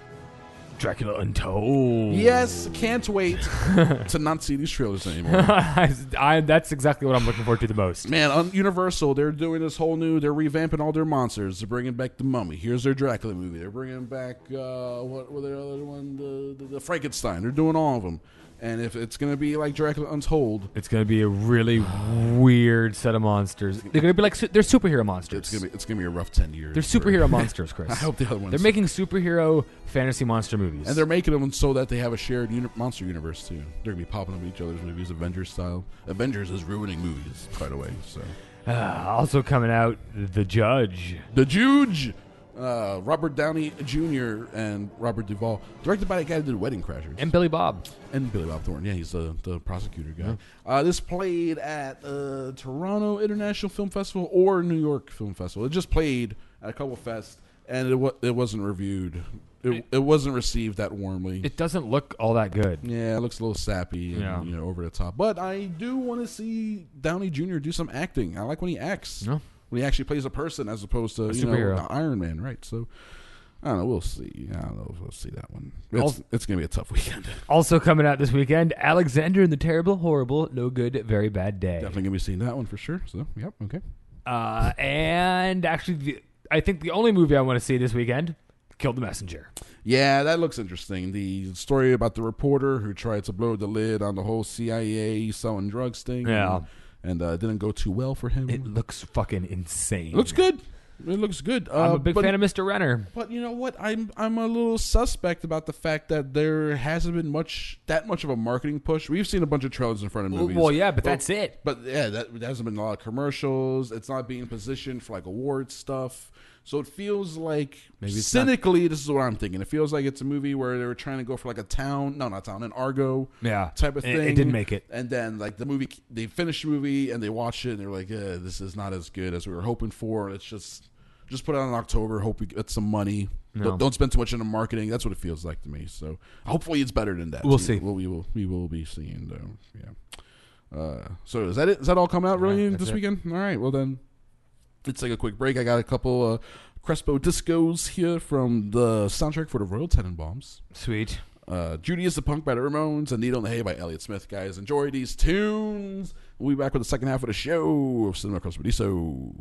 Dracula Untold. Yes, can't wait to not see these trailers anymore. I, I, that's exactly what I'm looking forward to the most. Man, on Universal, they're doing this whole new, they're revamping all their monsters. They're bringing back The Mummy. Here's their Dracula movie. They're bringing back, uh, what was the other one? The, the, the Frankenstein. They're doing all of them. And if it's going to be like Dracula Untold, it's going to be a really weird set of monsters. They're going to be like, su- they're superhero monsters. It's going to be it's gonna be a rough ten years. They're superhero monsters, Chris. I hope the other ones. They're making superhero fantasy monster movies. And they're making them so that they have a shared uni- monster universe, too. They're going to be popping up in each other's movies, Avengers style. Avengers is ruining movies, by the way. So, uh, also coming out, The Judge. The Judge! Uh, Robert Downey Junior and Robert Duvall, directed by the guy who did Wedding Crashers. And Billy Bob. And Billy Bob Thornton. Yeah, he's the, the prosecutor guy. Yeah. Uh, this played at uh, Toronto International Film Festival or New York Film Festival. It just played at a couple fests, and it, wa- it wasn't reviewed. It, it wasn't received that warmly. It doesn't look all that good. Yeah, it looks a little sappy and Yeah. you know, over the top. But I do want to see Downey Junior do some acting. I like when he acts. No. When he actually plays a person as opposed to A you superhero. know Iron Man, right? So I don't know. We'll see. I don't know if we'll see that one. It's, Also- it's going to be a tough weekend. Also coming out this weekend, Alexander and the Terrible, Horrible, No Good, Very Bad Day. Definitely going to be seeing that one for sure. So, yep, okay. Uh, and actually, the, I think the only movie I want to see this weekend, Kill the Messenger. Yeah, that looks interesting. The story about the reporter who tried to blow the lid on the whole C I A selling drugs thing. Yeah. And, and uh, didn't go too well for him. It looks fucking insane. It looks good. It looks good. Uh, I'm a big but, fan of Mister Renner. But you know what? I'm I'm a little suspect about the fact that there hasn't been much that much of a marketing push. We've seen a bunch of trailers in front of movies. Well, yeah, but that's it. But yeah, that there hasn't been a lot of commercials. It's not being positioned for like awards stuff. So it feels like Maybe it's cynically, this is what I'm thinking. It feels like it's a movie where they were trying to go for like a town, no, not town, an Argo, Yeah. type of It- thing. it didn't make it. And then like the movie, they finished the movie and they watched it and they're like, eh, this is not as good as we were hoping for. Let's just just put it out in October. Hope we get some money. No. Don't, don't spend too much on the marketing. That's what it feels like to me. So hopefully it's better than that. We'll So see. We'll, we will we will be seeing though. Yeah. Uh, so is that it? Is that all come out really that's this it. weekend? All right. Well then, let's take a quick break. I got a couple uh, Crespo discos here from the soundtrack for the Royal Tenenbaums. Sweet. Uh, Judy is the Punk by the Ramones and Needle in the Hay by Elliott Smith. Guys, enjoy these tunes. We'll be back with the second half of the show of Cinema Cross Paradiso.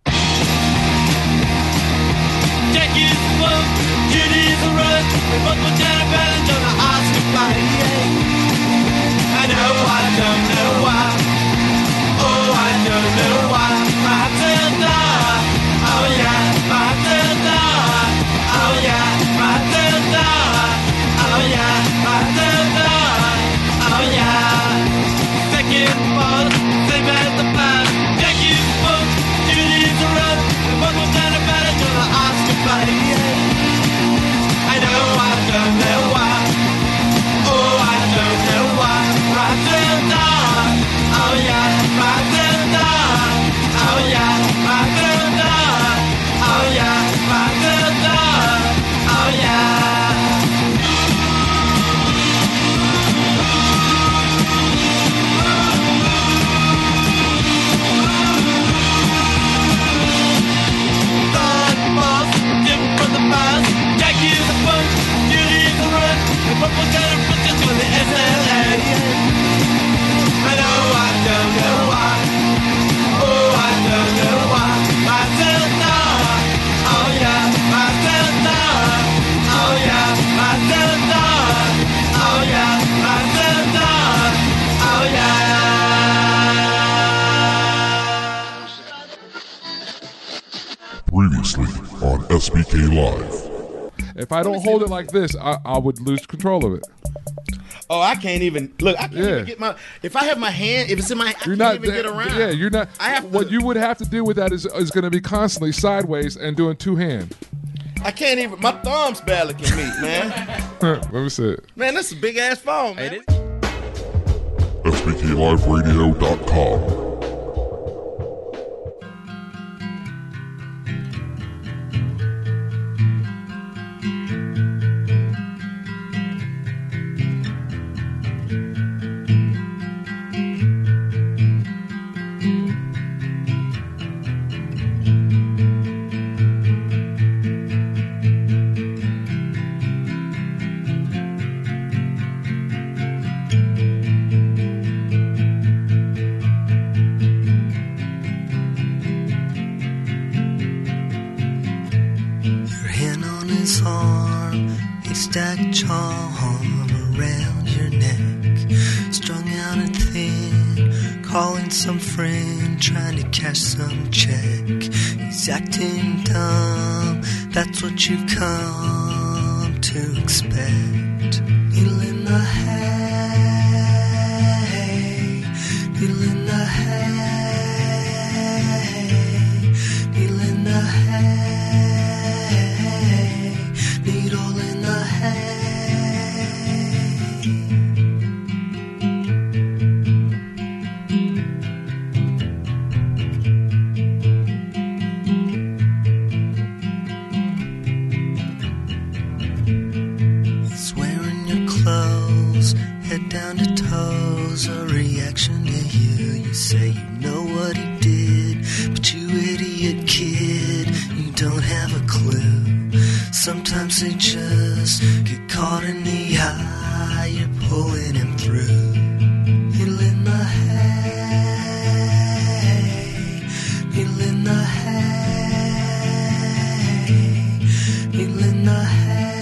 Jack is the book, Judy's the rug. We both put down a balance on the Oscar fight. I know I don't know why. Oh, I don't know why. Matilda, oh yeah, Matilda, oh yeah, Matilda, oh yeah, Matilda, oh yeah. Second ball, same as the plan. Jack is the book, Judy's the rug. We both put down a balance on the Oscar fight. I know I don't know why. Oh, I don't know why. Matilda, oh yeah, Matilda, oh yeah, Matilda, oh yeah, Matilda, oh yeah. Thought was different from the past. Jackie is the punk, Judy is the run. The purple got a princess from the S L A. I know I don't know why. Oh, I don't know why. Matilda, oh yeah, Matilda, oh yeah, Matilda, oh yeah, Matilda, oh yeah. Previously on S B K Live. If I don't hold it like this, I, I would lose control of it. Oh, I can't even look. I can't Yeah. even get my. If I have my hand, if it's in my, I You're can't not even get that- around. Yeah, you're not. I have what you would have to do with that is is going to be constantly sideways and doing two hand. I can't even. My thumbs barely can meet, man. Let me see it. Man, that's a big ass phone, man. S B K Live Radio dot com. Some friend trying to cash some check. He's acting dumb, that's what you've come to expect. Needle in the hay, needle in the hay, needle in the hay, needle in the hay. Down to toes, a reaction to you. You say you know what he did, but you idiot kid, you don't have a clue. Sometimes they just get caught in the eye, you're pulling him through. Needle in the hay, needle in the hay, needle in the hay.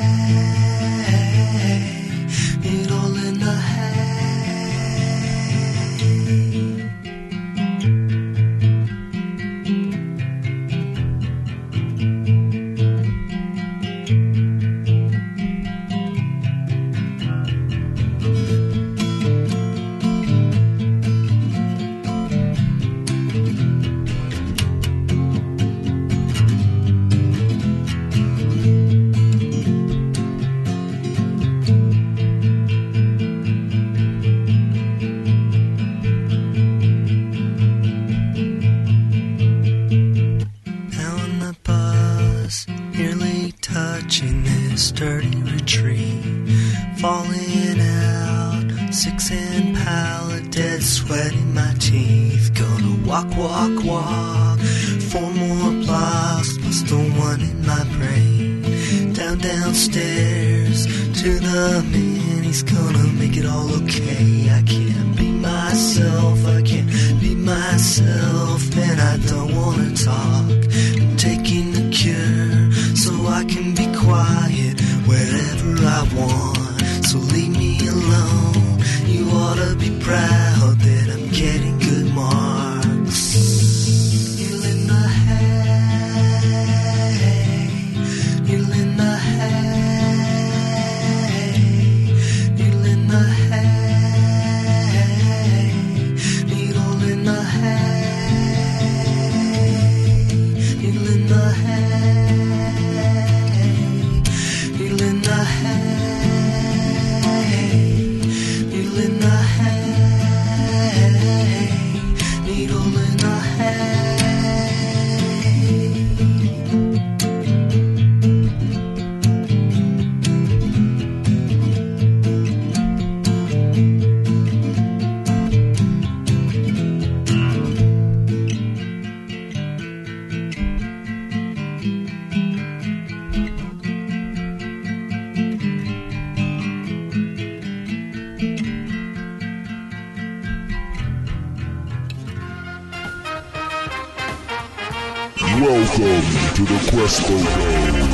Welcome to the Quest Logo.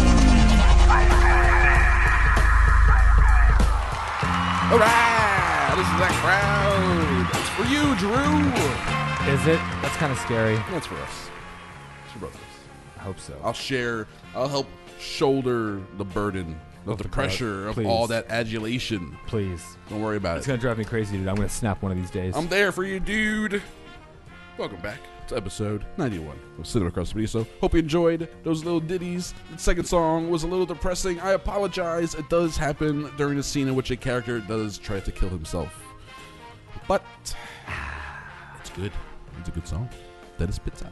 Alright, this is that crowd. That's for you, Drew. Is it? That's kind of scary. That's for us. It's for both of us. I hope so. I'll share, I'll help shoulder the burden of the, the pressure of Please. all that adulation. Please. Don't worry about it's it. It's going to drive me crazy, dude. I'm going to snap one of these days. I'm there for you, dude. Welcome back to episode ninety-one of Cinema Across the Video. So, hope you enjoyed those little ditties. The second song was a little depressing. I apologize. It does happen during a scene in which a character does try to kill himself. But, it's good. It's a good song. That is Pizza.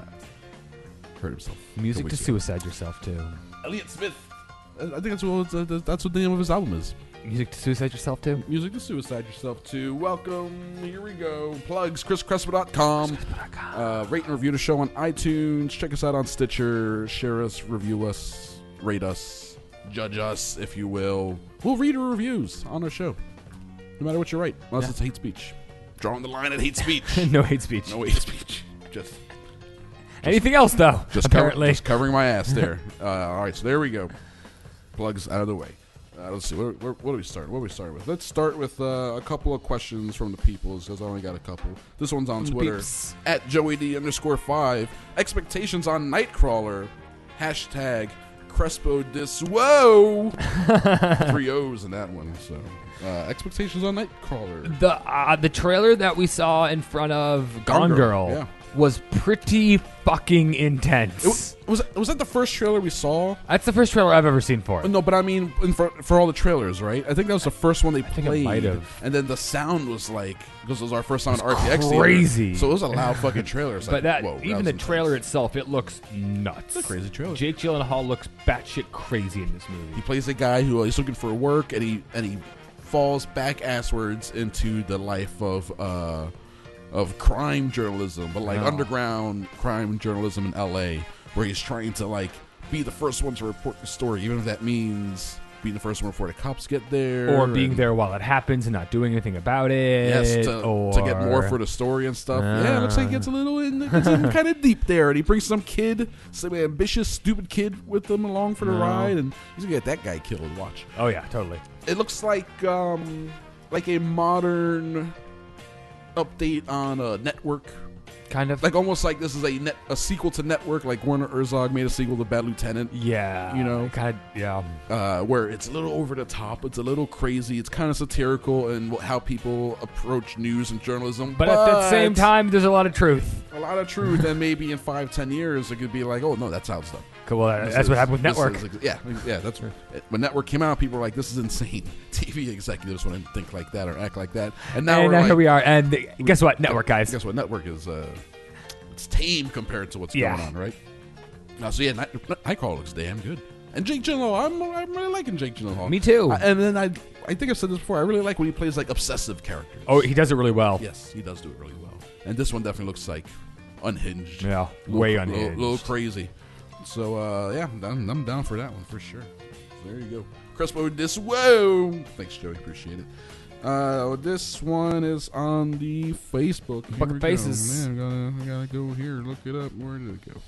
Hurt himself. Music to suicide yourself, too. Elliott Smith. I think that's what, that's what the name of his album is. Music to suicide yourself, too? Music to suicide yourself, too. Welcome. Here we go. Plugs, chris crespo dot com. Uh, rate and review the show on iTunes. Check us out on Stitcher. Share us, review us, rate us, judge us, if you will. We'll read your reviews on our show, no matter what you write, unless yeah. it's hate speech. Drawing the line at hate speech. No hate speech. No hate speech. Just... Anything else, though, just apparently. Cover, just covering my ass there. uh, all right, so there we go. Plugs out of the way. Uh, let's see. Where, where, what do we start? What do we start with? Let's start with uh, a couple of questions from the peoples, because I only got a couple. This one's on Twitter. Peeps. At Joey D underscore five. Expectations on Nightcrawler. Hashtag Crespo dis. Whoa! Three O's in that one. So, uh, expectations on Nightcrawler. The uh, the trailer that we saw in front of Gone, Gone Girl, Girl yeah. was pretty fucking intense. It was, was was that the first trailer we saw? That's the first trailer I've ever seen for it. No, but I mean, in for, for all the trailers, right? I think that was the first one they I played. think it might have. And then the sound was like, because it was our first time in R T X. Crazy. Theater, so it was a loud fucking trailer. It's but like, that whoa, even that the trailer itself, it looks nuts. It's a crazy trailer. Jake Gyllenhaal looks batshit crazy in this movie. He plays a guy who is looking for work, and he and he falls back asswards into the life of uh, of crime journalism, but like Oh. underground crime journalism in L A, where he's trying to like be the first one to report the story, even if that means being the first one before the cops get there, Or being and- there while it happens and not doing anything about it. Yes, to, or... to get more for the story and stuff. Uh. Yeah, it looks like he gets a little in, it gets in kind of deep there, and he brings some kid, some ambitious, stupid kid with him along for the No. ride, and he's gonna get that guy killed. Watch. Oh yeah, totally. It looks like um, like a modern update on a Network. Kind of like almost like this is a net a sequel to Network, like Werner Herzog made a sequel to Bad Lieutenant. Yeah, you know, kind of, yeah. Uh, where it's a little over the top, it's a little crazy, it's kind of satirical in how people approach news and journalism. But, at the same time, there's a lot of truth. A lot of truth, and maybe in five, ten years, it could be like, oh no, that's how it's done. Cool, well, This that's is- what happened with this Network. is- yeah, yeah, that's right. When Network came out, people were like, "This is insane." T V executives wouldn't think like that or act like that, and now And we're now like, here we are, and guess what? Network, guys. Guess what? Network is uh, it's tame compared to what's Yeah. going on, right? Now, so yeah, Night- Nightcrawler looks damn good, and Jake Gyllenhaal, I'm I'm really liking Jake Gyllenhaal. Me too. I, and then I I think I've said this before. I really like when he plays like obsessive characters. Oh, he does it really well. Yes, he does do it really well. And this one definitely looks like unhinged. Yeah, A little- way a little- unhinged. A little crazy. So, uh, yeah, I'm, I'm down for that one for sure. There you go. Crespo this. Whoa! Thanks, Joey. Appreciate it. Uh, this one is on the Facebook. Here Book we of go. Faces. Man, I gotta, I gotta go here. Look it up. Where did it go?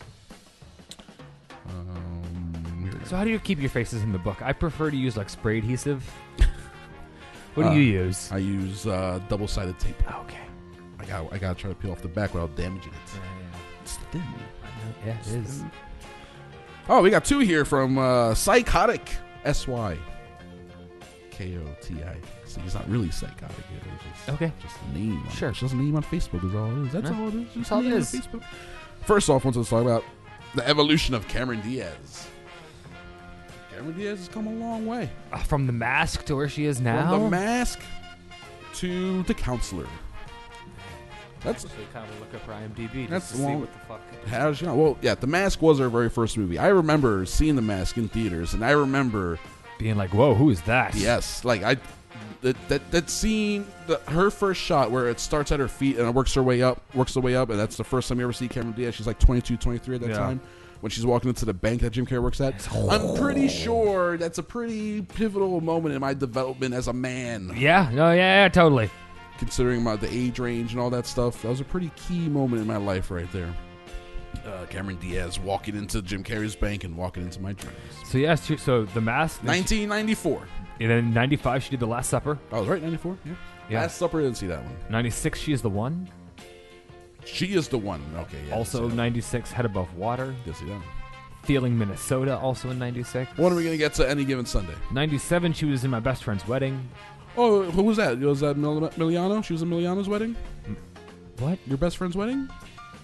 Um, here it So how do you keep your faces in the book? I prefer to use like spray adhesive. What do Uh, you use? I use uh, double-sided tape. Okay. I got I gotta try to peel off the back without damaging it. It's thin. Yeah, it is. Oh, we got two here from uh, Psychotic S Y K O T I. See, he's not really psychotic. It's just, Okay. just a name. On, Sure. It's just a name on Facebook is all it is. That's Yeah. all it is. Just That's all a name it on is. Facebook. First off, I want to talk about the evolution of Cameron Diaz. Cameron Diaz has come a long way. Uh, from The Mask to where she is now? From The Mask to The Counselor. That's actually kind of look up her IMDb just That's to see long- what the fuck. How's she? Well, yeah, The Mask was her very first movie. I remember seeing The Mask in theaters, and I remember being like, "Whoa, who is that?" Yes, like I, that that that scene, the, her first shot where it starts at her feet and it works her way up, works her way up, and that's the first time you ever see Cameron Diaz. She's like twenty-two, twenty-three at that Yeah. time when she's walking into the bank that Jim Carrey works at. I'm pretty sure that's a pretty pivotal moment in my development as a man. Yeah, no, yeah, yeah, totally. Considering my the age range and all that stuff, that was a pretty key moment in my life right there. Uh, Cameron Diaz walking into Jim Carrey's bank and walking into my dreams. So yes, she, so The Mask. nineteen ninety-four. And then in ninety-five, she did The Last Supper. I was right, ninety-four. Yeah. Yeah. Last Supper, I didn't see that one. ninety-six, She is the One. She is the one. Okay. Yeah, Also ninety-six, Head Above Water. Did see that one. Feeling Minnesota, also in ninety-six. When are we gonna get to Any Given Sunday? ninety-seven, she was in My Best Friend's Wedding. Oh, who was that? Was that Mil- Miliano? She was in Miliano's wedding? What? Your best friend's wedding?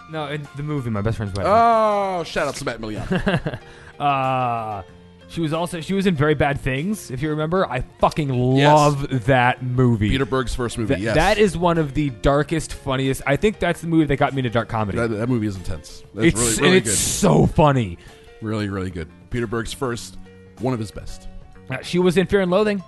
No, in the movie, My Best Friend's Wedding. Oh, shout out to Matt Milian. uh, she was also she was in Very Bad Things. If you remember, I fucking love yes. that movie. Peter Berg's first movie. Th- yes, that is one of the darkest, funniest. I think that's the movie that got me into dark comedy. That, that movie is intense. That's it's really, really it's good. so funny. Really, really good. Peter Berg's first, one of his best. Uh, she was in Fear and Loathing.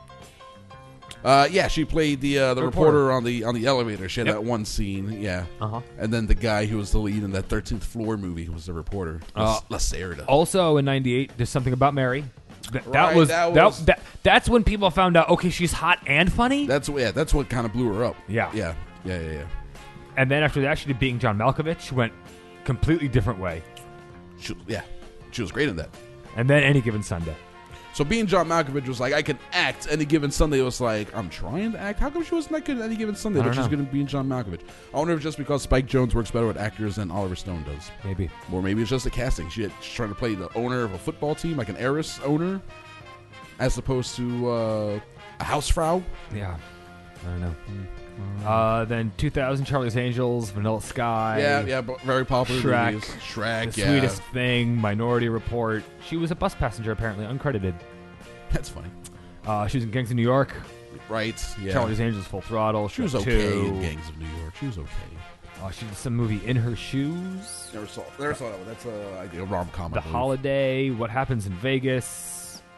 Uh, yeah, she played the uh, the, the reporter. reporter on the on the elevator. She had yep. that one scene, yeah. Uh-huh. And then the guy who was the lead in that thirteenth Floor movie was the reporter, uh, Lacerda. Also in ninety-eight, there's Something About Mary. Th- right, that, was, that that was that, that that's when people found out. Okay, she's hot and funny. That's yeah, that's what kind of blew her up. Yeah, yeah, yeah, yeah. yeah. And then after that, she did Being John Malkovich. She went completely different way. She, yeah, she was great in that. And then Any Given Sunday. So Being John Malkovich was like, I can act. Any Given Sunday was like, I'm trying to act. How come she wasn't that good at Any Given Sunday? But she's going to be John Malkovich. I wonder if it's just because Spike Jonze works better with actors than Oliver Stone does. Maybe. Or maybe it's just a casting. She had, she's trying to play the owner of a football team, like an heiress owner, as opposed to uh, a housefrau. Yeah. I don't know. Mm. Uh, then two thousand, Charlie's Angels, Vanilla Sky. Yeah, yeah, but very popular Shrek, movies. Shrek, The yeah. Sweetest Thing, Minority Report. She was a bus passenger, apparently, uncredited. That's funny. Uh, she was in Gangs of New York. Right, yeah. Charlie's Angels, Full Throttle. She was Shrek okay two. in Gangs of New York. She was okay. Uh, she did some movie In Her Shoes. Never saw, never saw that one. That's a, a rom-com. The Holiday, What Happens in Vegas.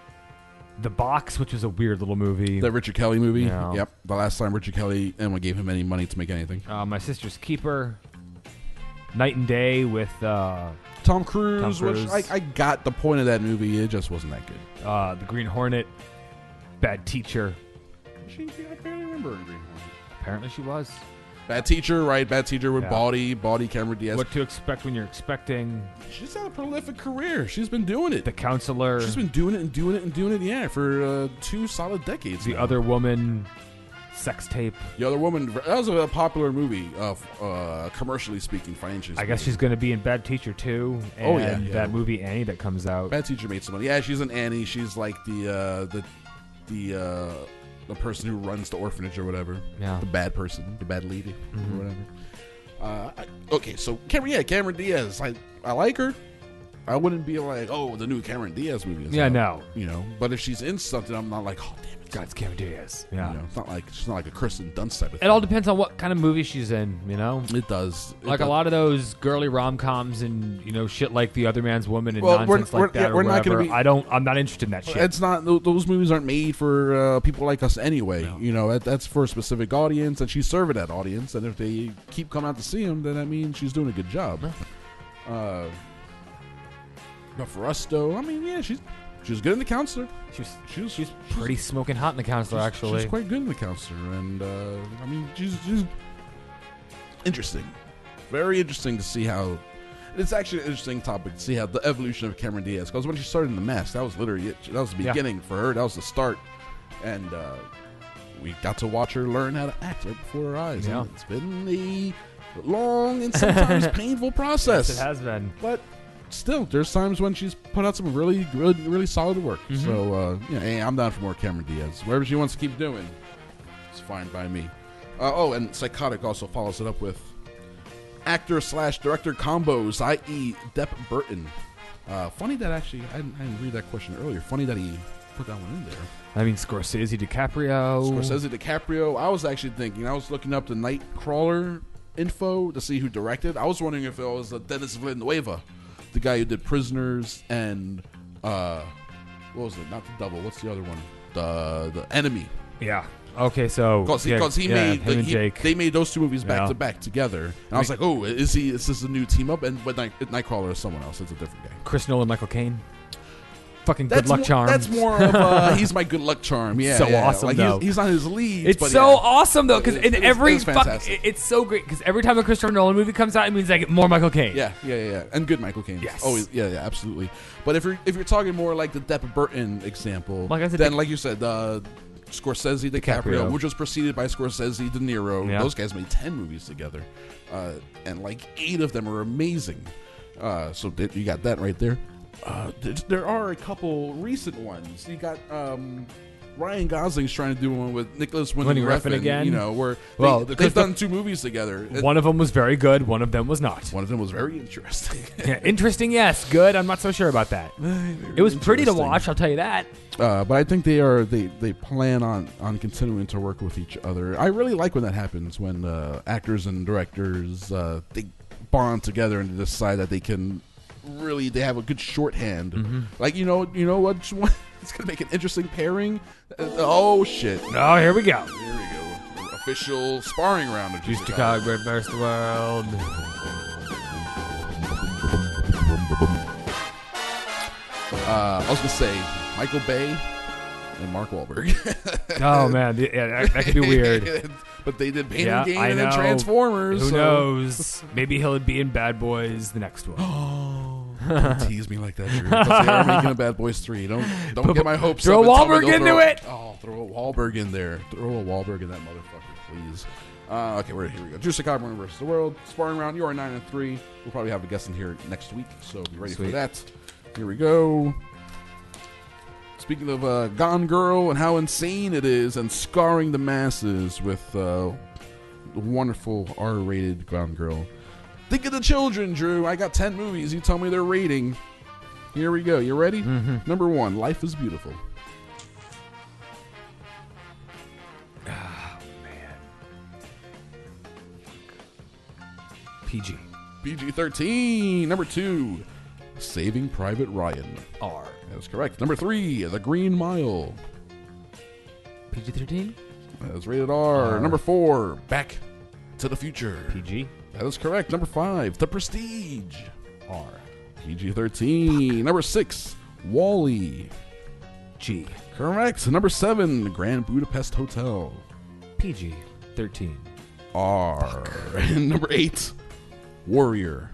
The Box, which was a weird little movie. The Richard Kelly movie. Yeah. Yep. The last time Richard Kelly anyone gave him any money to make anything. Uh, My Sister's Keeper. Night and Day with uh, Tom Cruise, Tom Cruise. which I, I got the point of that movie. It just wasn't that good. Uh, the Green Hornet. Bad Teacher. She, I barely remember her in Green Hornet. Apparently she was. Bad Teacher, right? Bad Teacher with Yeah. Body, Body, Cameron Diaz. What to Expect When You're Expecting. She's had a prolific career. She's been doing it. The Counselor. She's been doing it and doing it and doing it, yeah, for uh, two solid decades. The now. Other Woman. Sex Tape. The Other Woman. That was a popular movie, uh, uh, commercially speaking, financially I speaking. guess she's going to be in Bad Teacher too. And Oh, yeah, yeah. that movie Annie that comes out. Bad Teacher made some money. Yeah, she's an Annie. She's like the uh, the the uh, the person who runs the orphanage or whatever. Yeah. The bad person, the bad lady Mhm. or whatever. Uh, I, okay, so Cameron, yeah, Cameron Diaz. I I like her. I wouldn't be like, oh, the new Cameron Diaz movie. Is Yeah, out, no. You know, but if she's in something, I'm not like, oh, damn it. God, it's Cameron Diaz. Yeah. You know, it's not like she's not like a Kristen Dunst type of It thing. all depends on what kind of movie she's in, you know? It does. It like does. a lot of those girly rom-coms and, you know, shit like The Other Man's Woman and Well, we're- nonsense we're- like that yeah, or we're not gonna whatever. be- I don't, I'm not interested in that shit. It's not; tho- those movies aren't made for uh, people like us anyway. No. You know, that, that's for a specific audience, and she's serving that audience. And if they keep coming out to see them, then that means she's doing a good job. Uh, but for us, though, I mean, yeah, she's she's good in The Counselor. She's she's she's pretty smoking hot in The Counselor, she's, actually. she's quite good in The Counselor, and uh, I mean, she's, she's interesting, very interesting to see how. It's actually an interesting topic to see how the evolution of Cameron Diaz. Because when she started in The Mask, that was literally it. That was the Yeah. beginning for her. That was the start, and uh, we got to watch her learn how to act right before our eyes. Yeah. And it's been a long and sometimes painful process. Yes, it has been. But still, there's times when she's put out some really, really, really solid work. Mhm. So, uh, yeah, hey, I'm down for more Cameron Diaz. Whatever she wants to keep doing, it's fine by me. Uh, oh, and Psychotic also follows it up with actor slash director combos, that is. Depp Burton. Uh, funny that actually, I didn't, I didn't read that question earlier. Funny that he put that one in there. I mean, Scorsese, DiCaprio. Scorsese, DiCaprio. I was actually thinking, I was looking up the Nightcrawler info to see who directed. I was wondering if it was uh, Dennis Villeneuve, the guy who did Prisoners and, uh, what was it? Not The Double. What's the other one? The The Enemy. Yeah. Okay, so Because he, yeah, 'cause he yeah, made him the, and he- Jake. they made those two movies back Yeah. to back together, and I was like, oh, is he? Is this a new team up? And but Night, Nightcrawler is someone else. It's a different guy. Chris Nolan, Michael Caine. Fucking That's good luck more, charm. That's more of uh, he's my good luck charm. Yeah, so yeah. awesome Like though. He's, he's on his lead. It's but so yeah. awesome though because It- in it is- every it is fuck, fantastic. it- it's so great because every time a Christopher Nolan movie comes out, it means I get more Michael Caine. Yeah, yeah, yeah, yeah. And good Michael Caine. Yes. Always, yeah, yeah, absolutely. But if you're if you're talking more like the Depp Burton example, Like I said, then Dic- like you said, uh, Scorsese, DiCaprio, DiCaprio. which was preceded by Scorsese, De Niro. Yeah. Those guys made ten movies together, uh, and like eight of them are amazing. Uh, so th- you got that right there. Uh, th- there are a couple recent ones. You got um, Ryan Gosling's trying to do one with Nicholas Winding Winding Refn Refn again. You know, where well, they, they've done two movies together. One of them was very good. One of them was not. One of them was very interesting. yeah, interesting, yes. Good. I'm not so sure about that. It was pretty to watch. I'll tell you that. Uh, but I think they are they, they plan on, on continuing to work with each other. I really like when that happens, when uh, actors and directors uh, they bond together and decide that they can really they have a good shorthand. Mm-hmm. Like you know you know what it's gonna make an interesting pairing. Uh, oh shit! Oh, here we go. Here we go. Official sparring round of Juice to Cogburn versus the World. Uh, I was gonna say Michael Bay and Mark Wahlberg. oh man, yeah, that, that could be weird. But they did Pain yeah, and Gain I and know. then Transformers. Who so. knows? Maybe he'll be in Bad Boys the next one. Don't tease me like that, Drew. Because they are making a Bad Boys three. Don't don't But- get my hopes throw up. and tell me Wahlberg they'll into throw, it. Oh, throw a Wahlberg in there. Throw a Wahlberg in that motherfucker, please. Uh, okay, we're here we go. Juice to Cogburn versus the World. Sparring round. You are nine and three. We'll probably have a guest in here next week, so be ready Sweet. for that. Here we go. Speaking of uh, Gone Girl and how insane it is and scarring the masses with uh, the wonderful R-rated Gone Girl. Think of the children, Drew. I got ten movies. You tell me their rating. Here we go. You ready? Mm-hmm. Number one, Life is Beautiful. Oh, man. P G. P G thirteen. Number two, Saving Private Ryan. R. That is correct. Number three, The Green Mile. P G thirteen? That is rated R. R. Number four, Back to the Future. P G. That is correct. Number five, The Prestige. R. P G thirteen. Number six, Wall-E. G. Correct. Number seven, Grand Budapest Hotel. P G thirteen. R. And number eight, Warrior.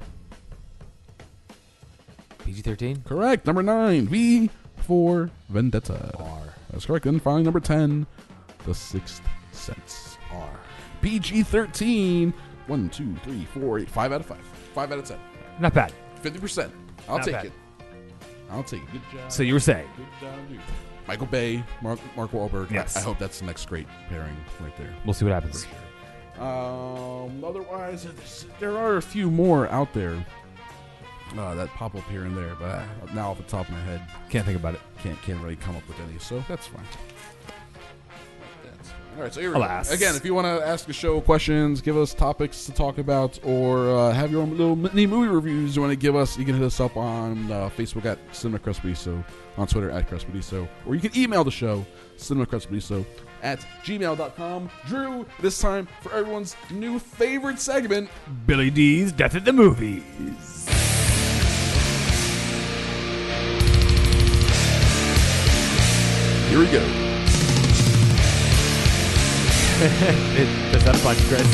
P G thirteen? Correct. Number nine, V for Vendetta. R. That's correct. And finally, number ten, The Sixth Sense. R. P G thirteen. One, two, three, four, eight. Five out of five. Five out of ten. Not bad. fifty percent. I'll Not take bad. it. I'll take it. Good job. So you were saying? Good job, dude. Michael Bay, Mark, Mark Wahlberg. Yes. I, I hope that's the next great pairing right there. We'll see what happens. For sure. Um, otherwise, there's- there are a few more out there uh, that pop up here and there, but uh, now off the top of my head, Can't think about it. can't can't really come up with any. So that's fine. That's fine. All right, so here we Alas. go. Again, if you want to ask the show questions, give us topics to talk about, or uh, have your own little mini movie reviews you want to give us, you can hit us up on uh, Facebook at Cinema Crespediso, on Twitter at Crespediso, or you can email the show, cinemacrespediso at gmail dot com. Drew, this time for everyone's new favorite segment, Billy D's Death at the Movies. Here we go. it, does that punch, Chris?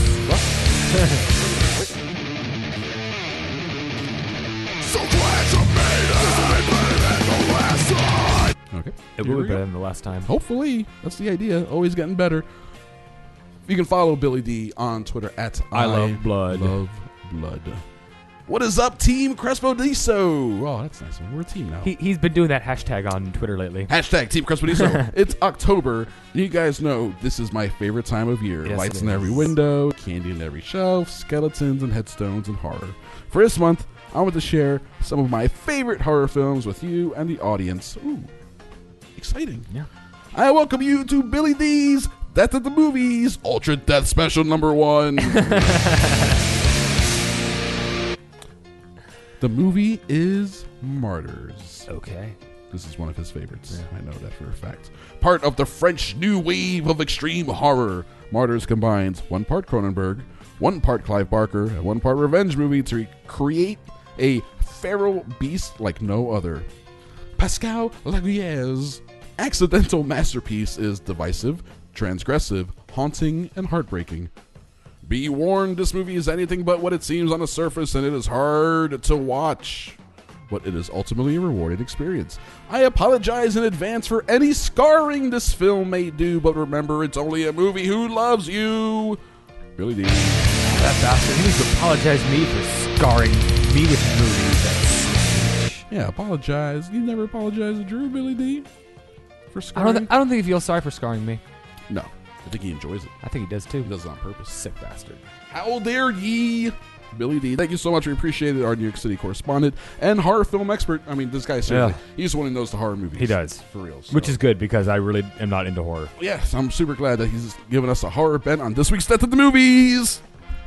So glad you made it better than the last time. Okay. It Here will we be go. better than the last time. Hopefully. That's the idea. Always getting better. You can follow Billy D on Twitter at I Love Blood. Love Blood. What is up, Team Crespediso? Oh, that's nice. We're a team now. He, he's been doing that hashtag on Twitter lately. Hashtag Team Crespediso. It's October. And you guys know this is my favorite time of year. Yes, Lights it in every is. window, candy in every shelf, skeletons and headstones and horror. For this month, I want to share some of my favorite horror films with you and the audience. Ooh, exciting. Yeah. I welcome you to Billy D's Death at the Movies Ultra Death Special number one. The movie is Martyrs. Okay. This is one of his favorites. Yeah. I know that for a fact. Part of the French new wave of extreme horror, Martyrs combines one part Cronenberg, one part Clive Barker, and one part revenge movie to create a feral beast like no other. Pascal Laguerre's accidental masterpiece is divisive, transgressive, haunting, and heartbreaking. Be warned, this movie is anything but what it seems on the surface, and it is hard to watch. But it is ultimately a rewarding experience. I apologize in advance for any scarring this film may do, but remember, it's only a movie who loves you. Billy D. That bastard. He needs to apologize to me for scarring me with movies. That's... Yeah, apologize. You never apologize to Drew, Billy D. for I scarring? don't. Th- I don't think he feels sorry for scarring me. No, I think he enjoys it. I think he does too. He does it on purpose. Sick bastard. How dare ye? Billy D, thank you so much. We appreciate it. Our New York City correspondent and horror film expert. I mean, this guy seriously, Yeah. he's the one who knows the horror movies. He does. For real. So. Which is good because I really am not into horror. Yes, I'm super glad that he's giving us a horror bent on this week's Death of the Movies.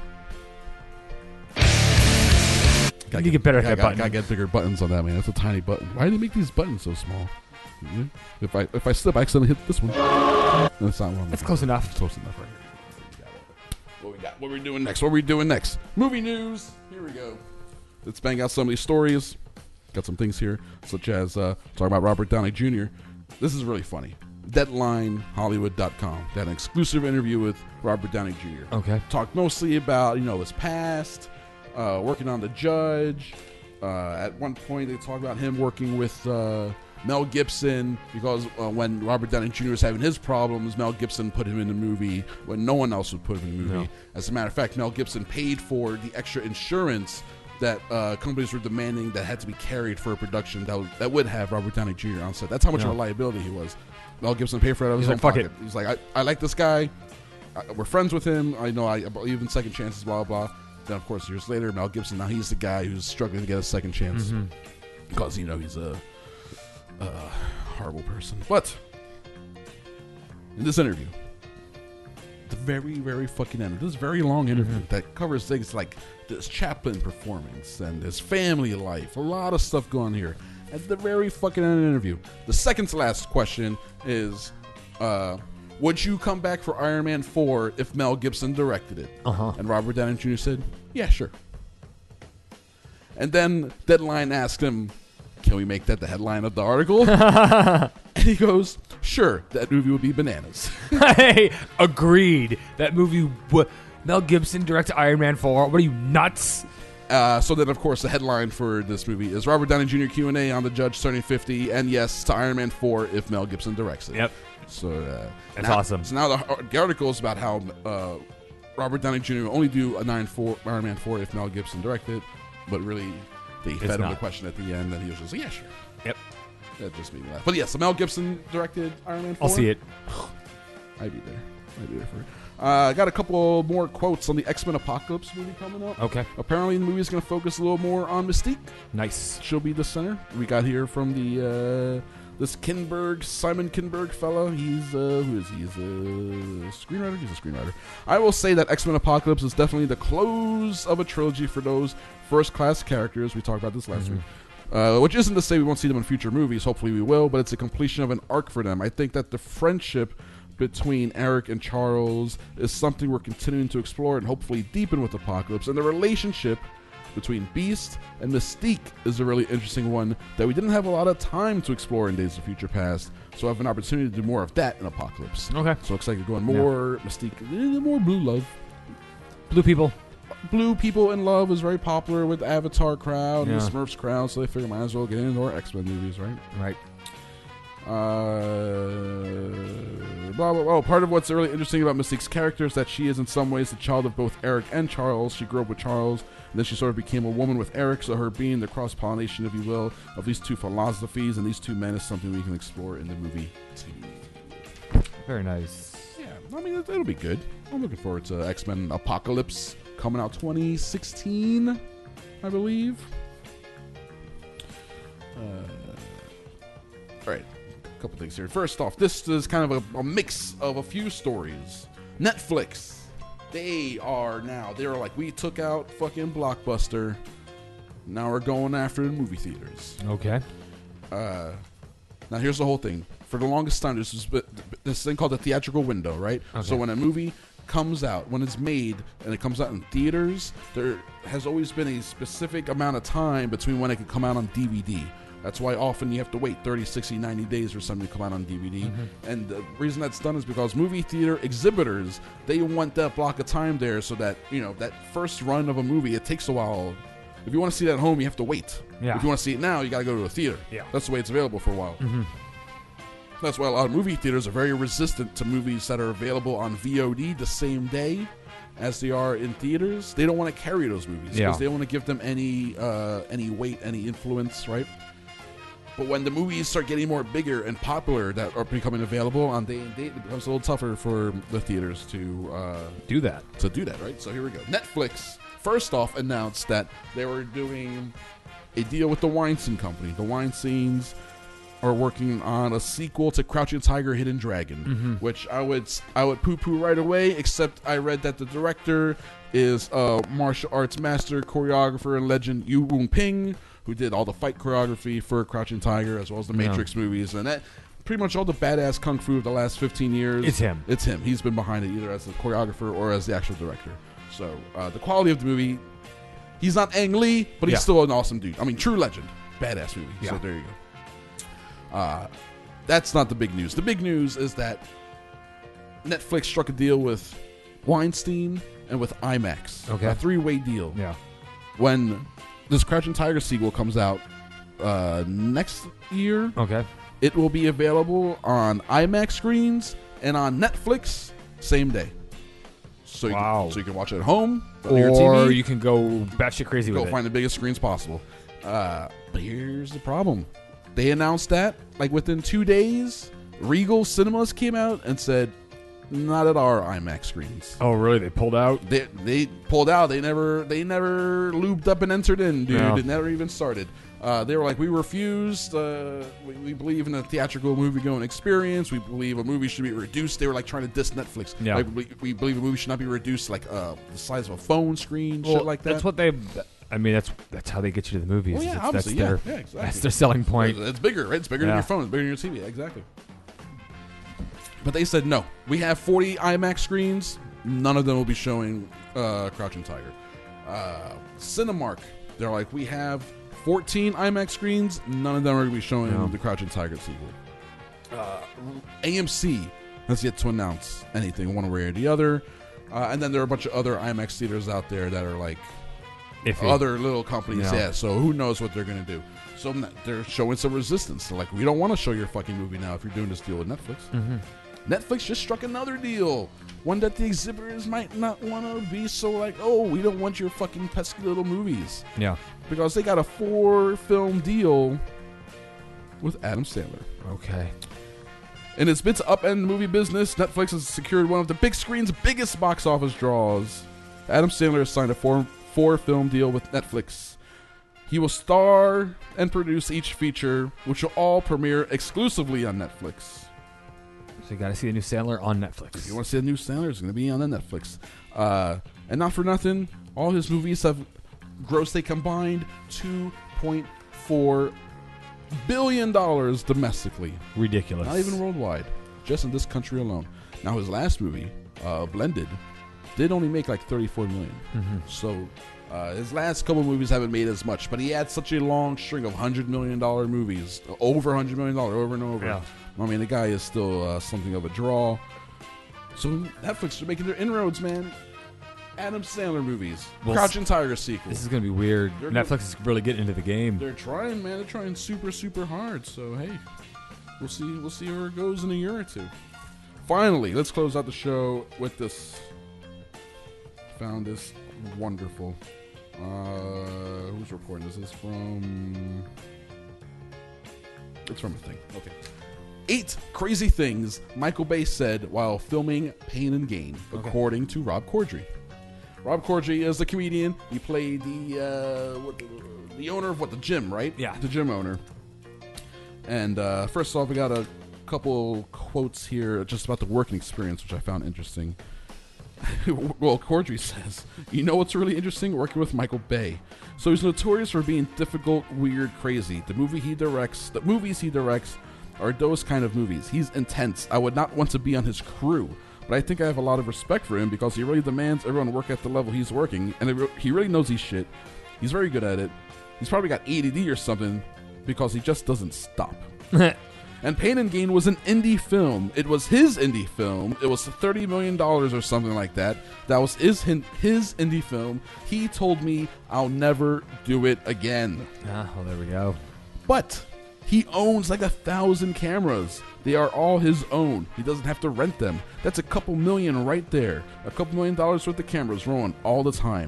You need to get better at gotta, that gotta, button. Gotta get bigger buttons on that, man. That's a tiny button. Why do they make these buttons so small? Mhm. If I if I slip, I accidentally hit this one. That's not one. That's close enough. It's close enough, right here. What we got? What we doing next? What we doing next? Movie news. Here we go. Let's bang out some of these stories. Got some things here, such as uh, talking about Robert Downey Junior This is really funny. Deadline Hollywood dot com. They had an exclusive interview with Robert Downey Junior Okay. Talked mostly about, you know, his past, uh, working on The Judge. Uh, at one point, they talked about him working with uh, Mel Gibson because uh, when Robert Downey Junior was having his problems, Mel Gibson put him in the movie when no one else would put him in the movie. No. As a matter of fact, Mel Gibson paid for the extra insurance that uh, companies were demanding that had to be carried for a production that would, that would have Robert Downey Junior on set. That's how much No. of a liability he was. Mel Gibson paid for it out of his He's own like, "Fuck pocket. He's like, I, I like this guy. I, we're friends with him. I know I, I believe in second chances, blah, blah, blah. Then, of course, years later, Mel Gibson, now he's the guy who's struggling to get a second chance Mhm. because, you know, he's a, a horrible person. But in this interview, the very, very fucking end, this very long interview Mm-hmm. that covers things like this Chaplin performance and his family life, a lot of stuff going on here. At the very fucking end of the interview, the second to last question is, uh, would you come back for Iron Man four if Mel Gibson directed it? Uh-huh. And Robert Downey Junior said, yeah, sure. And then Deadline asked him, can we make that the headline of the article? And he goes, sure, that movie would be bananas. Hey, agreed. That movie, w- Mel Gibson directed Iron Man four. What are you, nuts? Uh, so then, of course, the headline for this movie is Robert Downey Junior Q and A on The Judge turning fifty, and yes, to Iron Man four if Mel Gibson directs it. Yep. So uh, That's now- awesome. So now the, the article is about how uh, Robert Downey Junior will only do a nine four Iron Man four if Mel Gibson directed, but really they It's fed him not. the question at the end, and he was just like, yeah, sure. Yep. That just made me laugh. But yes, so Mel Gibson directed Iron Man four. I'll see it. I'd be there. I'd be there for it. I uh, got a couple more quotes on the X-Men Apocalypse movie coming up. Okay. Apparently, the movie is going to focus a little more on Mystique. Nice. She'll be the center. We got here from the uh, this Kinberg, Simon Kinberg fellow. He's uh, who is he? He's a screenwriter. He's a screenwriter. I will say that X-Men Apocalypse is definitely the close of a trilogy for those first-class characters. We talked about this last Mhm. week. Uh, which isn't to say we won't see them in future movies. Hopefully we will, but it's a completion of an arc for them. I think that the friendship between Eric and Charles is something we're continuing to explore and hopefully deepen with Apocalypse. And the relationship between Beast and Mystique is a really interesting one that we didn't have a lot of time to explore in Days of Future Past. So I have an opportunity to do more of that in Apocalypse. Okay. So it looks like we're going more Mystique, eh, more blue love. Blue people. Blue people in love is very popular with the Avatar crowd and the Yeah. Smurfs crowd, so they figure might as well get into our X-Men movies, right? Right. Uh, blah, blah, blah. Part of what's really interesting about Mystique's character is that she is in some ways the child of both Eric and Charles. She grew up with Charles, and then she sort of became a woman with Eric, so her being the cross-pollination, if you will, of these two philosophies and these two men is something we can explore in the movie too. Very nice. Yeah, I mean, it, it'll be good. I'm looking forward to X-Men Apocalypse coming out twenty sixteen, I believe. Uh, all right, a couple things here. First off, this is kind of a, a mix of a few stories. Netflix, they are now, they're like, we took out fucking Blockbuster. Now we're going after the movie theaters. Okay. Uh, now here's the whole thing. For the longest time, this is this thing called the theatrical window, right? Okay. So when a movie comes out, when it's made and it comes out in theaters, there has always been a specific amount of time between when it can come out on D V D. That's why often you have to wait thirty, sixty, ninety days for something to come out on D V D. Mm-hmm. And the reason that's done is because movie theater exhibitors, they want that block of time there so that, you know, that first run of a movie, it takes a while. If you want to see it at home, you have to wait. Yeah. If you want to see it now, you got to go to a theater. Yeah. That's the way it's available for a while. Mm-hmm. That's why a lot of movie theaters are very resistant to movies that are available on V O D the same day as they are in theaters. They don't want to carry those movies because Yeah. they don't want to give them any uh, any weight, any influence, right? But when the movies start getting more bigger and popular that are becoming available on day and date, it becomes a little tougher for the theaters to uh, do that. To do that, right? So here we go. Netflix first off announced that they were doing a deal with the Weinstein Company. The Weinsteins are working on a sequel to Crouching Tiger, Hidden Dragon, Mm-hmm. which I would I would poo-poo right away, except I read that the director is a martial arts master, choreographer, and legend Yu Woon Ping, who did all the fight choreography for Crouching Tiger, as well as the Yeah. Matrix movies, and that pretty much all the badass kung fu of the last fifteen years. It's him. It's him. He's been behind it either as the choreographer or as the actual director. So uh, the quality of the movie, he's not Ang Lee, but he's Yeah. still an awesome dude. I mean, true legend. Badass movie. So Yeah. there you go. Uh, that's not the big news. The big news is that Netflix struck a deal with Weinstein and with IMAX. Okay. A three-way deal. Yeah. When this Crouching Tiger sequel comes out uh, next year, Okay. it will be available on IMAX screens and on Netflix same day. So you, Wow. can, so you can watch it at home on your T Or V. you can go batshit crazy Go with it. find the biggest screens possible. Uh, but here's the problem. They announced that, like, within two days, Regal Cinemas came out and said, not at our IMAX screens. Oh, really? They pulled out? They they pulled out. They never they never lubed up and entered in, dude. No. It never even started. Uh, they were like, we refused. Uh, we, we believe in a theatrical movie-going experience. We believe a movie should be reduced. They were like trying to diss Netflix. Yeah. Like, we, we believe a movie should not be reduced like uh, the size of a phone screen, Well, shit like that. That's what they. I mean, that's that's how they get you to the movies. Well, yeah, That's- obviously, that's yeah, their, yeah, exactly. That's their selling point. It's bigger, right? It's bigger Yeah. than your phone. It's bigger than your T V. Exactly. But they said no. We have forty IMAX screens. None of them will be showing uh, Crouching Tiger. Uh, Cinemark, they're like, we have fourteen IMAX screens. None of them are going to be showing No. the Crouching Tiger sequel. Uh, A M C has yet to announce anything one way or the other. Uh, and then there are a bunch of other IMAX theaters out there that are like Iffy. other little companies. Yeah. Yeah, so who knows what they're going to do. So n- they're showing some resistance. They're like, we don't want to show your fucking movie now if you're doing this deal with Netflix. Mhm. Netflix just struck another deal. One that the exhibitors might not want to be so like, oh, we don't want your fucking pesky little movies. Yeah. Because they got a four film deal with Adam Sandler. Okay. In its bid to upend the movie business, Netflix has secured one of the big screen's biggest box office draws. Adam Sandler has signed a four, four film deal with Netflix. He will star and produce each feature, which will all premiere exclusively on Netflix. So you got to see the new Sandler on Netflix. If you want to see the new Sandler, it's going to be on the Netflix. Uh, and not for nothing, all his movies have grossed a combined two point four billion dollars domestically. Ridiculous. Not even worldwide, just in this country alone. Now his last movie, uh, Blended, did only make like thirty-four million dollars. Mhm. So uh, his last couple movies haven't made as much, but he had such a long string of one hundred million dollars movies, over one hundred million dollars, over and over. Yeah. I mean, the guy is still uh, something of a draw. So Netflix are making their inroads, man. Adam Sandler movies, Well, Crouching Tiger sequel. This is going to be weird. They're Netflix is really getting into the game. They're trying, man. They're trying super, super hard. So hey, we'll see. We'll see where it goes in a year or two. Finally, let's close out the show with this. Found this wonderful. Uh, who's reporting this? This is from. It's from a thing. Okay. Eight crazy things Michael Bay said while filming Pain and Gain, Okay. according to Rob Corddry. Rob Corddry is a comedian. He played the uh, what, the owner of what the gym, right? Yeah. The gym owner. And uh, first off, we got a couple quotes here just about the working experience, which I found interesting. Well, Corddry says, you know what's really interesting? Working with Michael Bay. So he's notorious for being difficult, weird, crazy. The movie he directs, the movies he directs are those kind of movies. He's intense. I would not want to be on his crew, but I think I have a lot of respect for him because he really demands everyone work at the level he's working, and it re- he really knows his shit. He's very good at it. He's probably got A D D or something because he just doesn't stop. And Pain and Gain was an indie film. It was his indie film. It was thirty million dollars or something like that. That was his, his indie film. He told me, I'll never do it again. Ah, well, there we go. But he owns like a thousand cameras. They are all his own. He doesn't have to rent them. That's a couple million right there. A couple million dollars worth of cameras rolling all the time.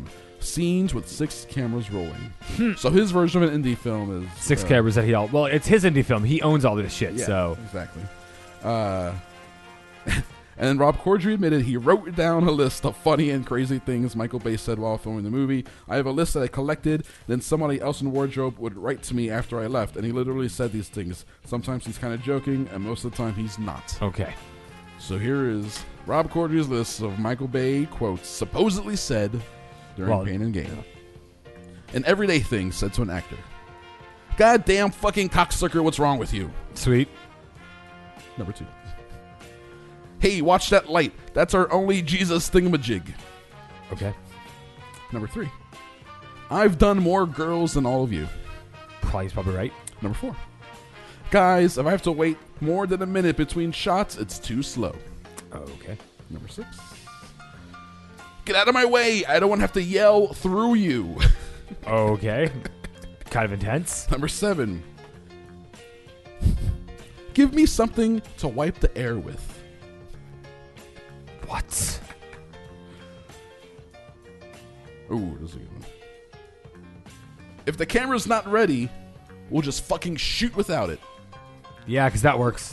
scenes with six cameras rolling. So his version of an indie film is Six uh, cameras that he all. Well, it's his indie film. He owns all this shit. Yeah, so exactly. Uh, and then Rob Corddry admitted he wrote down a list of funny and crazy things Michael Bay said while filming the movie. I have a list that I collected. Then somebody else in wardrobe would write to me after I left, and he literally said these things. Sometimes he's kind of joking, and most of the time he's not. Okay. So here is Rob Corddry's list of Michael Bay quotes supposedly said during Well, Pain and Gain. An everyday thing said to an actor. Goddamn fucking cocksucker, what's wrong with you? Sweet. Number two. Hey, watch that light. That's our only Jesus thingamajig. Okay. Number three. I've done more girls than all of you. Probably, he's probably right. Number four. Guys, if I have to wait more than a minute between shots, it's too slow. Okay. Number six. Get out of my way. I don't want to have to yell through you. Okay. Kind of intense. Number seven. Give me something to wipe the air with. What? Ooh, this is a good one. If the camera's not ready, we'll just fucking shoot without it. Yeah, because that works.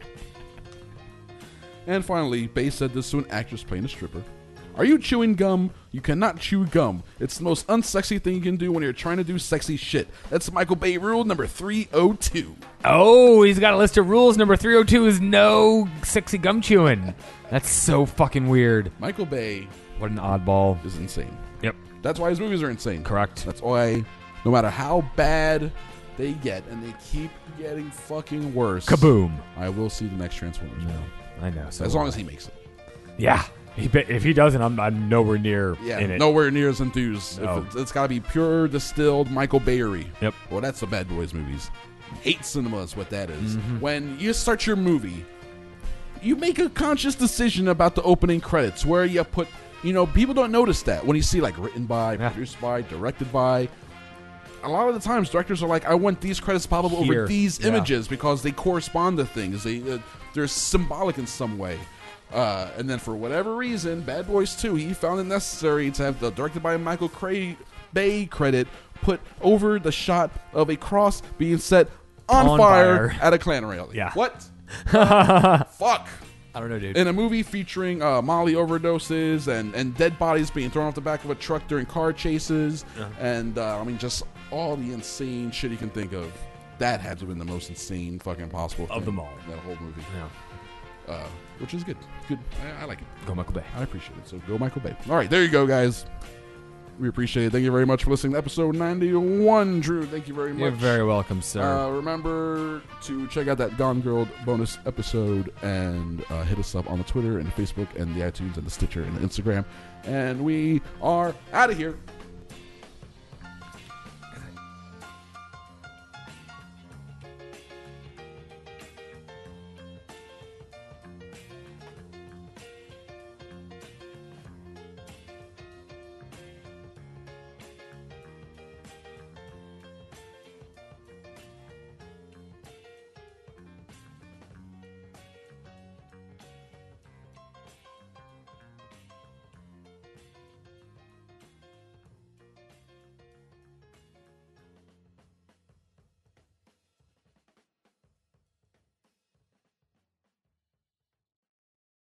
And finally, Bay said this to an actress playing a stripper. Are you chewing gum? You cannot chew gum. It's the most unsexy thing you can do when you're trying to do sexy shit. That's Michael Bay rule number three oh two. Oh, he's got a list of rules. Number three oh two is no sexy gum chewing. That's so fucking weird. Michael Bay, what an oddball, is insane. Yep. That's why his movies are insane. Correct. That's why, no matter how bad they get, and they keep getting fucking worse. Kaboom. I will see the next Transformers movie. I know. So as long as he makes it. Yeah. He, if he doesn't, I'm, I'm nowhere near yeah, in it. Nowhere near as enthused. No. If it's, it's got to be pure distilled Michael Bayery. Yep. Well, that's the Bad Boys movies. Hate cinema is what that is. Mm-hmm. When you start your movie, you make a conscious decision about the opening credits where you put, you know, people don't notice that when you see like written by, yeah. produced by, directed by. A lot of the times, directors are like, I want these credits popped up Here. over these yeah. images because they correspond to things. They, uh, they're symbolic in some way. Uh, and then for whatever reason, Bad Boys two, he found it necessary to have the directed by Michael Cray Bay credit put over the shot of a cross being set on, On fire, fire. at a Klan rally. Yeah. What? Fuck. I don't know, dude. In a movie featuring uh, Molly overdoses and, and dead bodies being thrown off the back of a truck during car chases, Yeah. and uh, I mean, just all the insane shit you can think of. That had to have been the most insane fucking possible thing Of them all. That whole movie. Yeah. Uh, which is good. Good. I, I like it. Go Michael Bay. I appreciate it. So go Michael Bay. All right, there you go, guys. We appreciate it. Thank you very much for listening to episode ninety-one, Drew. Thank you very much. You're very welcome, sir. Uh, remember to check out that Gone Girl bonus episode and uh, hit us up on the Twitter and the Facebook and the iTunes and the Stitcher and the Instagram. And we are out of here.